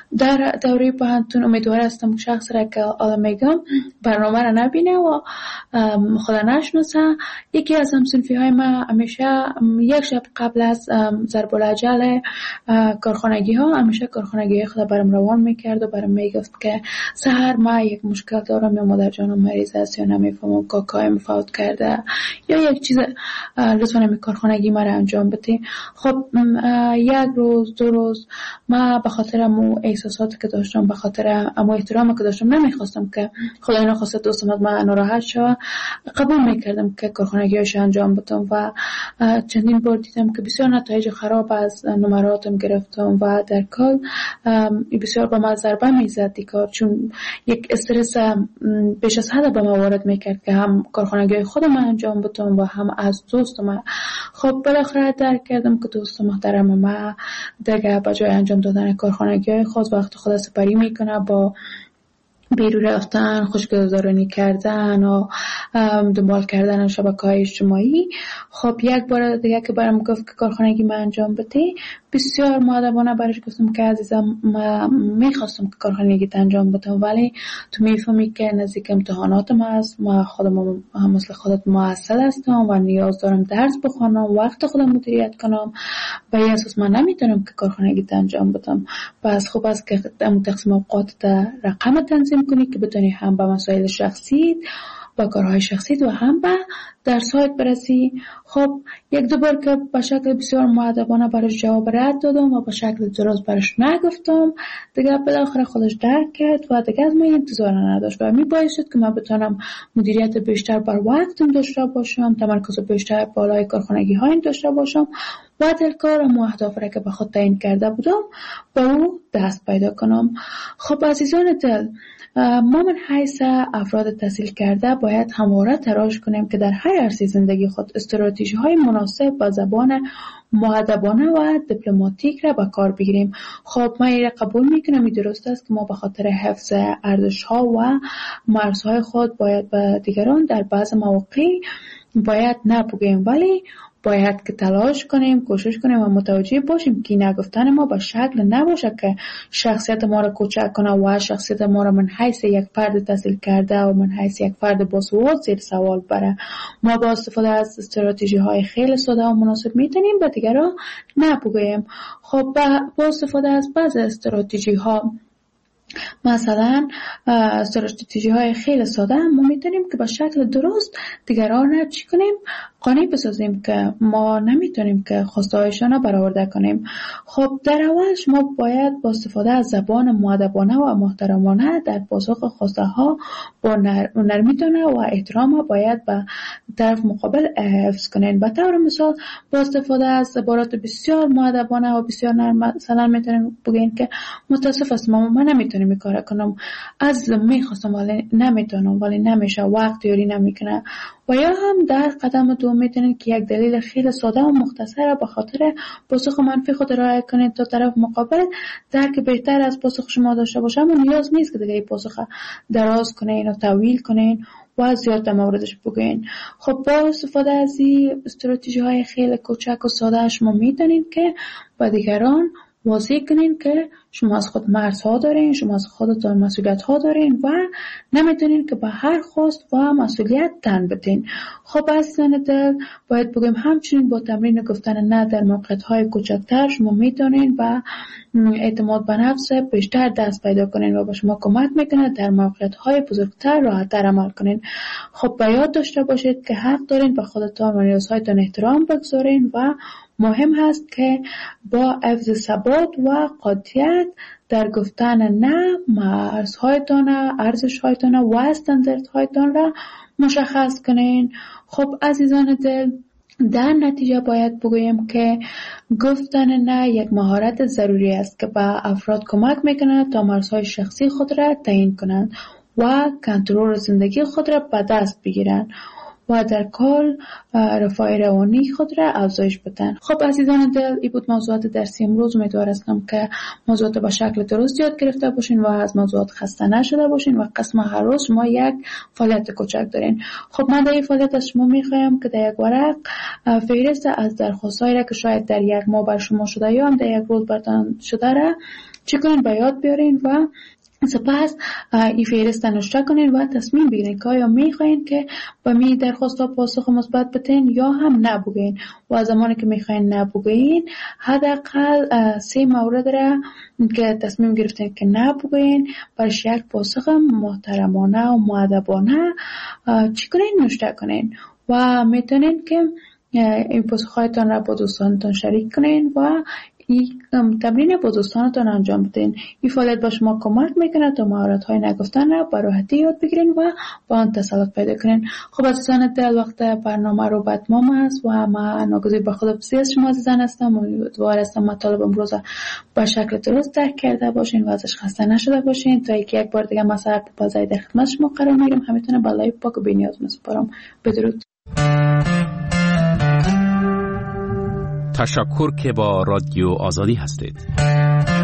در دوره پانتون امیدوار هستم که شخص را که آدم میگم برنامه را نبینه و خدا نشناسه. یکی از همسنفی های ما همیشه یک شب قبل از ضرب الاجل کارخانگی ها همیشه کارخانگی خود برام روان میکرد و برام میگفت که سحر ما یک مشکل دارم، یا مادر جانم مریض است، یا نمیفهمم کاکایم فوت کرده، یا یک چیز لطفا نمی کارخانگی ما را انجام بده. خب یک روز دو روز ما به خاطر امو احساساتی که داشتم، به خاطر امو احترامی که داشتم، نمیخواستم که خدای نخواسته دوستم از من ناراحت شود، قبول میکردم که کارخانگی‌هاش انجام بدم و چندین بار دیدم که بسیار نتایج خراب از نمراتم گرفتم و در کل بسیار به من ضربه میزد دیگه، چون یک استرس بیش از حد به من وارد میکرد که هم کارخانگی خودم انجام بدم و هم از دوستم. خب بالاخره درک کردم که دوست محترم ما دیگه به جای انجام دادن کارخانگی خود وقت خود سپری میکنه با بیرون رفتن، خوشگذرانی کردن و دنبال کردن شبکه‌های اجتماعی. خب یک بار دیگه که برام گفت که کارخانگی من انجام بده، بسیار مؤدبانه برش گفتم که عزیزم من میخواستم که کارخانگی انجام بدم، ولی تو میفهمی که نزدیک امتحاناتم هست، ما خودم هم مثل خودت معسل هستم و نیاز دارم درس بخونم، وقت خودم مدیریت کنم، به این اساس من نمیتونم که کارخانگی انجام بدم. پس خوب است که تقسیم اوقات رقم تنظیم کنی که بتونی هم به مسائل شخصی با کارهای شخصی و هم به درس‌هایت برسی. خب یک دو بار که به شکل بسیار مؤدبانه برش جواب رد دادم و به شکل درست برش نگفتم، دیگه بالاخره خودش درک کرد و دیگه از من انتظار نداشت و می باعث شد که من بتونم مدیریت بیشتر بر وقتم داشته باشم، تمرکز بیشتر بالای کارخانگی هایم داشته باشم و در کارم و اهداف را که به خود تعیین کرده بودم با او دست پیدا کنم. خب عزیزان دل، ما من حیث افراد تحصیل کرده باید همواره تلاش کنیم که در هر عرصه زندگی خود استراتژی های مناسب با زبان مؤدبانه و دیپلماتیک را به کار بگیریم. خب من این را قبول میکنم، این درست است که ما به خاطر حفظ ارزش ها و مرزهای خود باید به دیگران در بعض مواقع باید نپوگیم، ولی باید که تلاش کنیم، کوشش کنیم و متوجه باشیم که نگفتن ما به شکل نباشه که شخصیت ما را کوچک کنه و شخصیت ما را من حیث یک فرد تحصیل کرده و من حیث یک فرد باسواد زیر سوال بره. ما با استفاده از استراتژی های خیلی ساده و مناسب میتونیم به دیگران نپوگیم. خب با استفاده از بعض استراتژی ها، مثلا استراتژی های خیلی ساده، ما میتونیم که به شکل درست دیگران را چی کنیم؟ قانع بسازیم که ما نمیتونیم که خواسته هایشان را برآورده کنیم. خب در اولش ما باید با استفاده از زبان مؤدبانه و محترمانه در پاسخ خواسته ها با نرمیتونه و احترام باید به طرف مقابل حفظ کنیم. به طور مثال با استفاده از عبارات بسیار مؤدبانه و بسیار نرم، مثلا میتونیم بگیم که متاسف هستم من نمیتونم این کار کنم، عزیزم میخواستم ولی نمیتونم، ولی نمیشه، وقت یاری نمیکنه. و یا هم در قدم دوم میتونید که یک دلیل خیلی ساده و مختصر به خاطر پاسخ منفی خود ارائه کنید تا طرف مقابل درک بهتر از پاسخ شما داشته باشه، اما نیاز نیست که دیگه این پاسخ دراز کنین و طویل کنین و زیاد در موردش بگوین. خب با استفاده از این استراتژی های خیلی کوچک و ساده شما میتونید که با دیگران واضح کنین که شما از خود مرزها دارین، شما از خودتان مسئولیت ها دارین و نمیتونین که به هر خواست و مسئولیت تن بدین. خب عزیزان دل، باید بگیم همچنین با تمرین گفتن نه در موقعیت های کوچکتر شما میتونین و اعتماد به نفس بیشتر دست پیدا کنین و به شما کمک میکنه در موقعیت های بزرگتر راحت‌تر عمل کنین. خب به یاد داشته باشید که حق دارین به خودتان و نیازهایتان احترام بگذارین و مهم هست که با حفظ ثبات و قاطعیت در گفتن نه مرزهایتان، ارزشهایتان و استانداردهایتان را مشخص کنین. خب عزیزان دل، در نتیجه باید بگویم که گفتن نه یک مهارت ضروری است که به افراد کمک میکنه تا مرزهای شخصی خود را تعیین کنند و کنترل زندگی خود را به دست بگیرند. و در کل رفاه روانی خود را افزایش بدن. خب عزیزان دل، این بود موضوعات درسی امروز. امیدوار هستم که موضوعات با شکل درست یاد گرفته باشین و از موضوعات خسته نشده باشین و قسم هر روز ما یک فعالیت کوچک دارین. خب من در این فعالیت از شما میخوایم که در یک ورق فهرست از درخواستایی را که شاید در یک ماه بر شما شده یا هم در یک روز برتان شده را چی کنین به یاد بیارین و سپس این فهرست نوشته کنین و تصمیم بگیرین که آیا میخواین که به می درخواست ها پاسخ مثبت بدین یا هم نبگین. و زمانی که میخواین نبگین حداقل سه مورد را که تصمیم گرفتین که نبگین برش یک پاسخ محترمانه و مؤدبانه چی کنین نوشته کنین و میتونین که این پاسخهایتان را با دوستانتان شریک کنین و این تمرین با دوستانتان انجام بدین. این فعالیت با شما کمک میکنه تا مهارت‌های نگفتن را به راحتی یاد بگیرین و با آن تسلط پیدا کنین. خب عزیزان دل، وقت برنامه رو به اتمام است و من ناگزیر به خداحافظی از شما عزیزان هستم. امیدوار هستم مطالب امروز به شکل درست درک کرده باشین و ازش خسته نشده باشین. تا اینکه یک بار دیگه من سر پازای در خدمت شما قرار میگیرم. همیتونه بالای پاک و بی‌نیاز میسپارم. بدرود. تشکر که با رادیو آزادی هستید.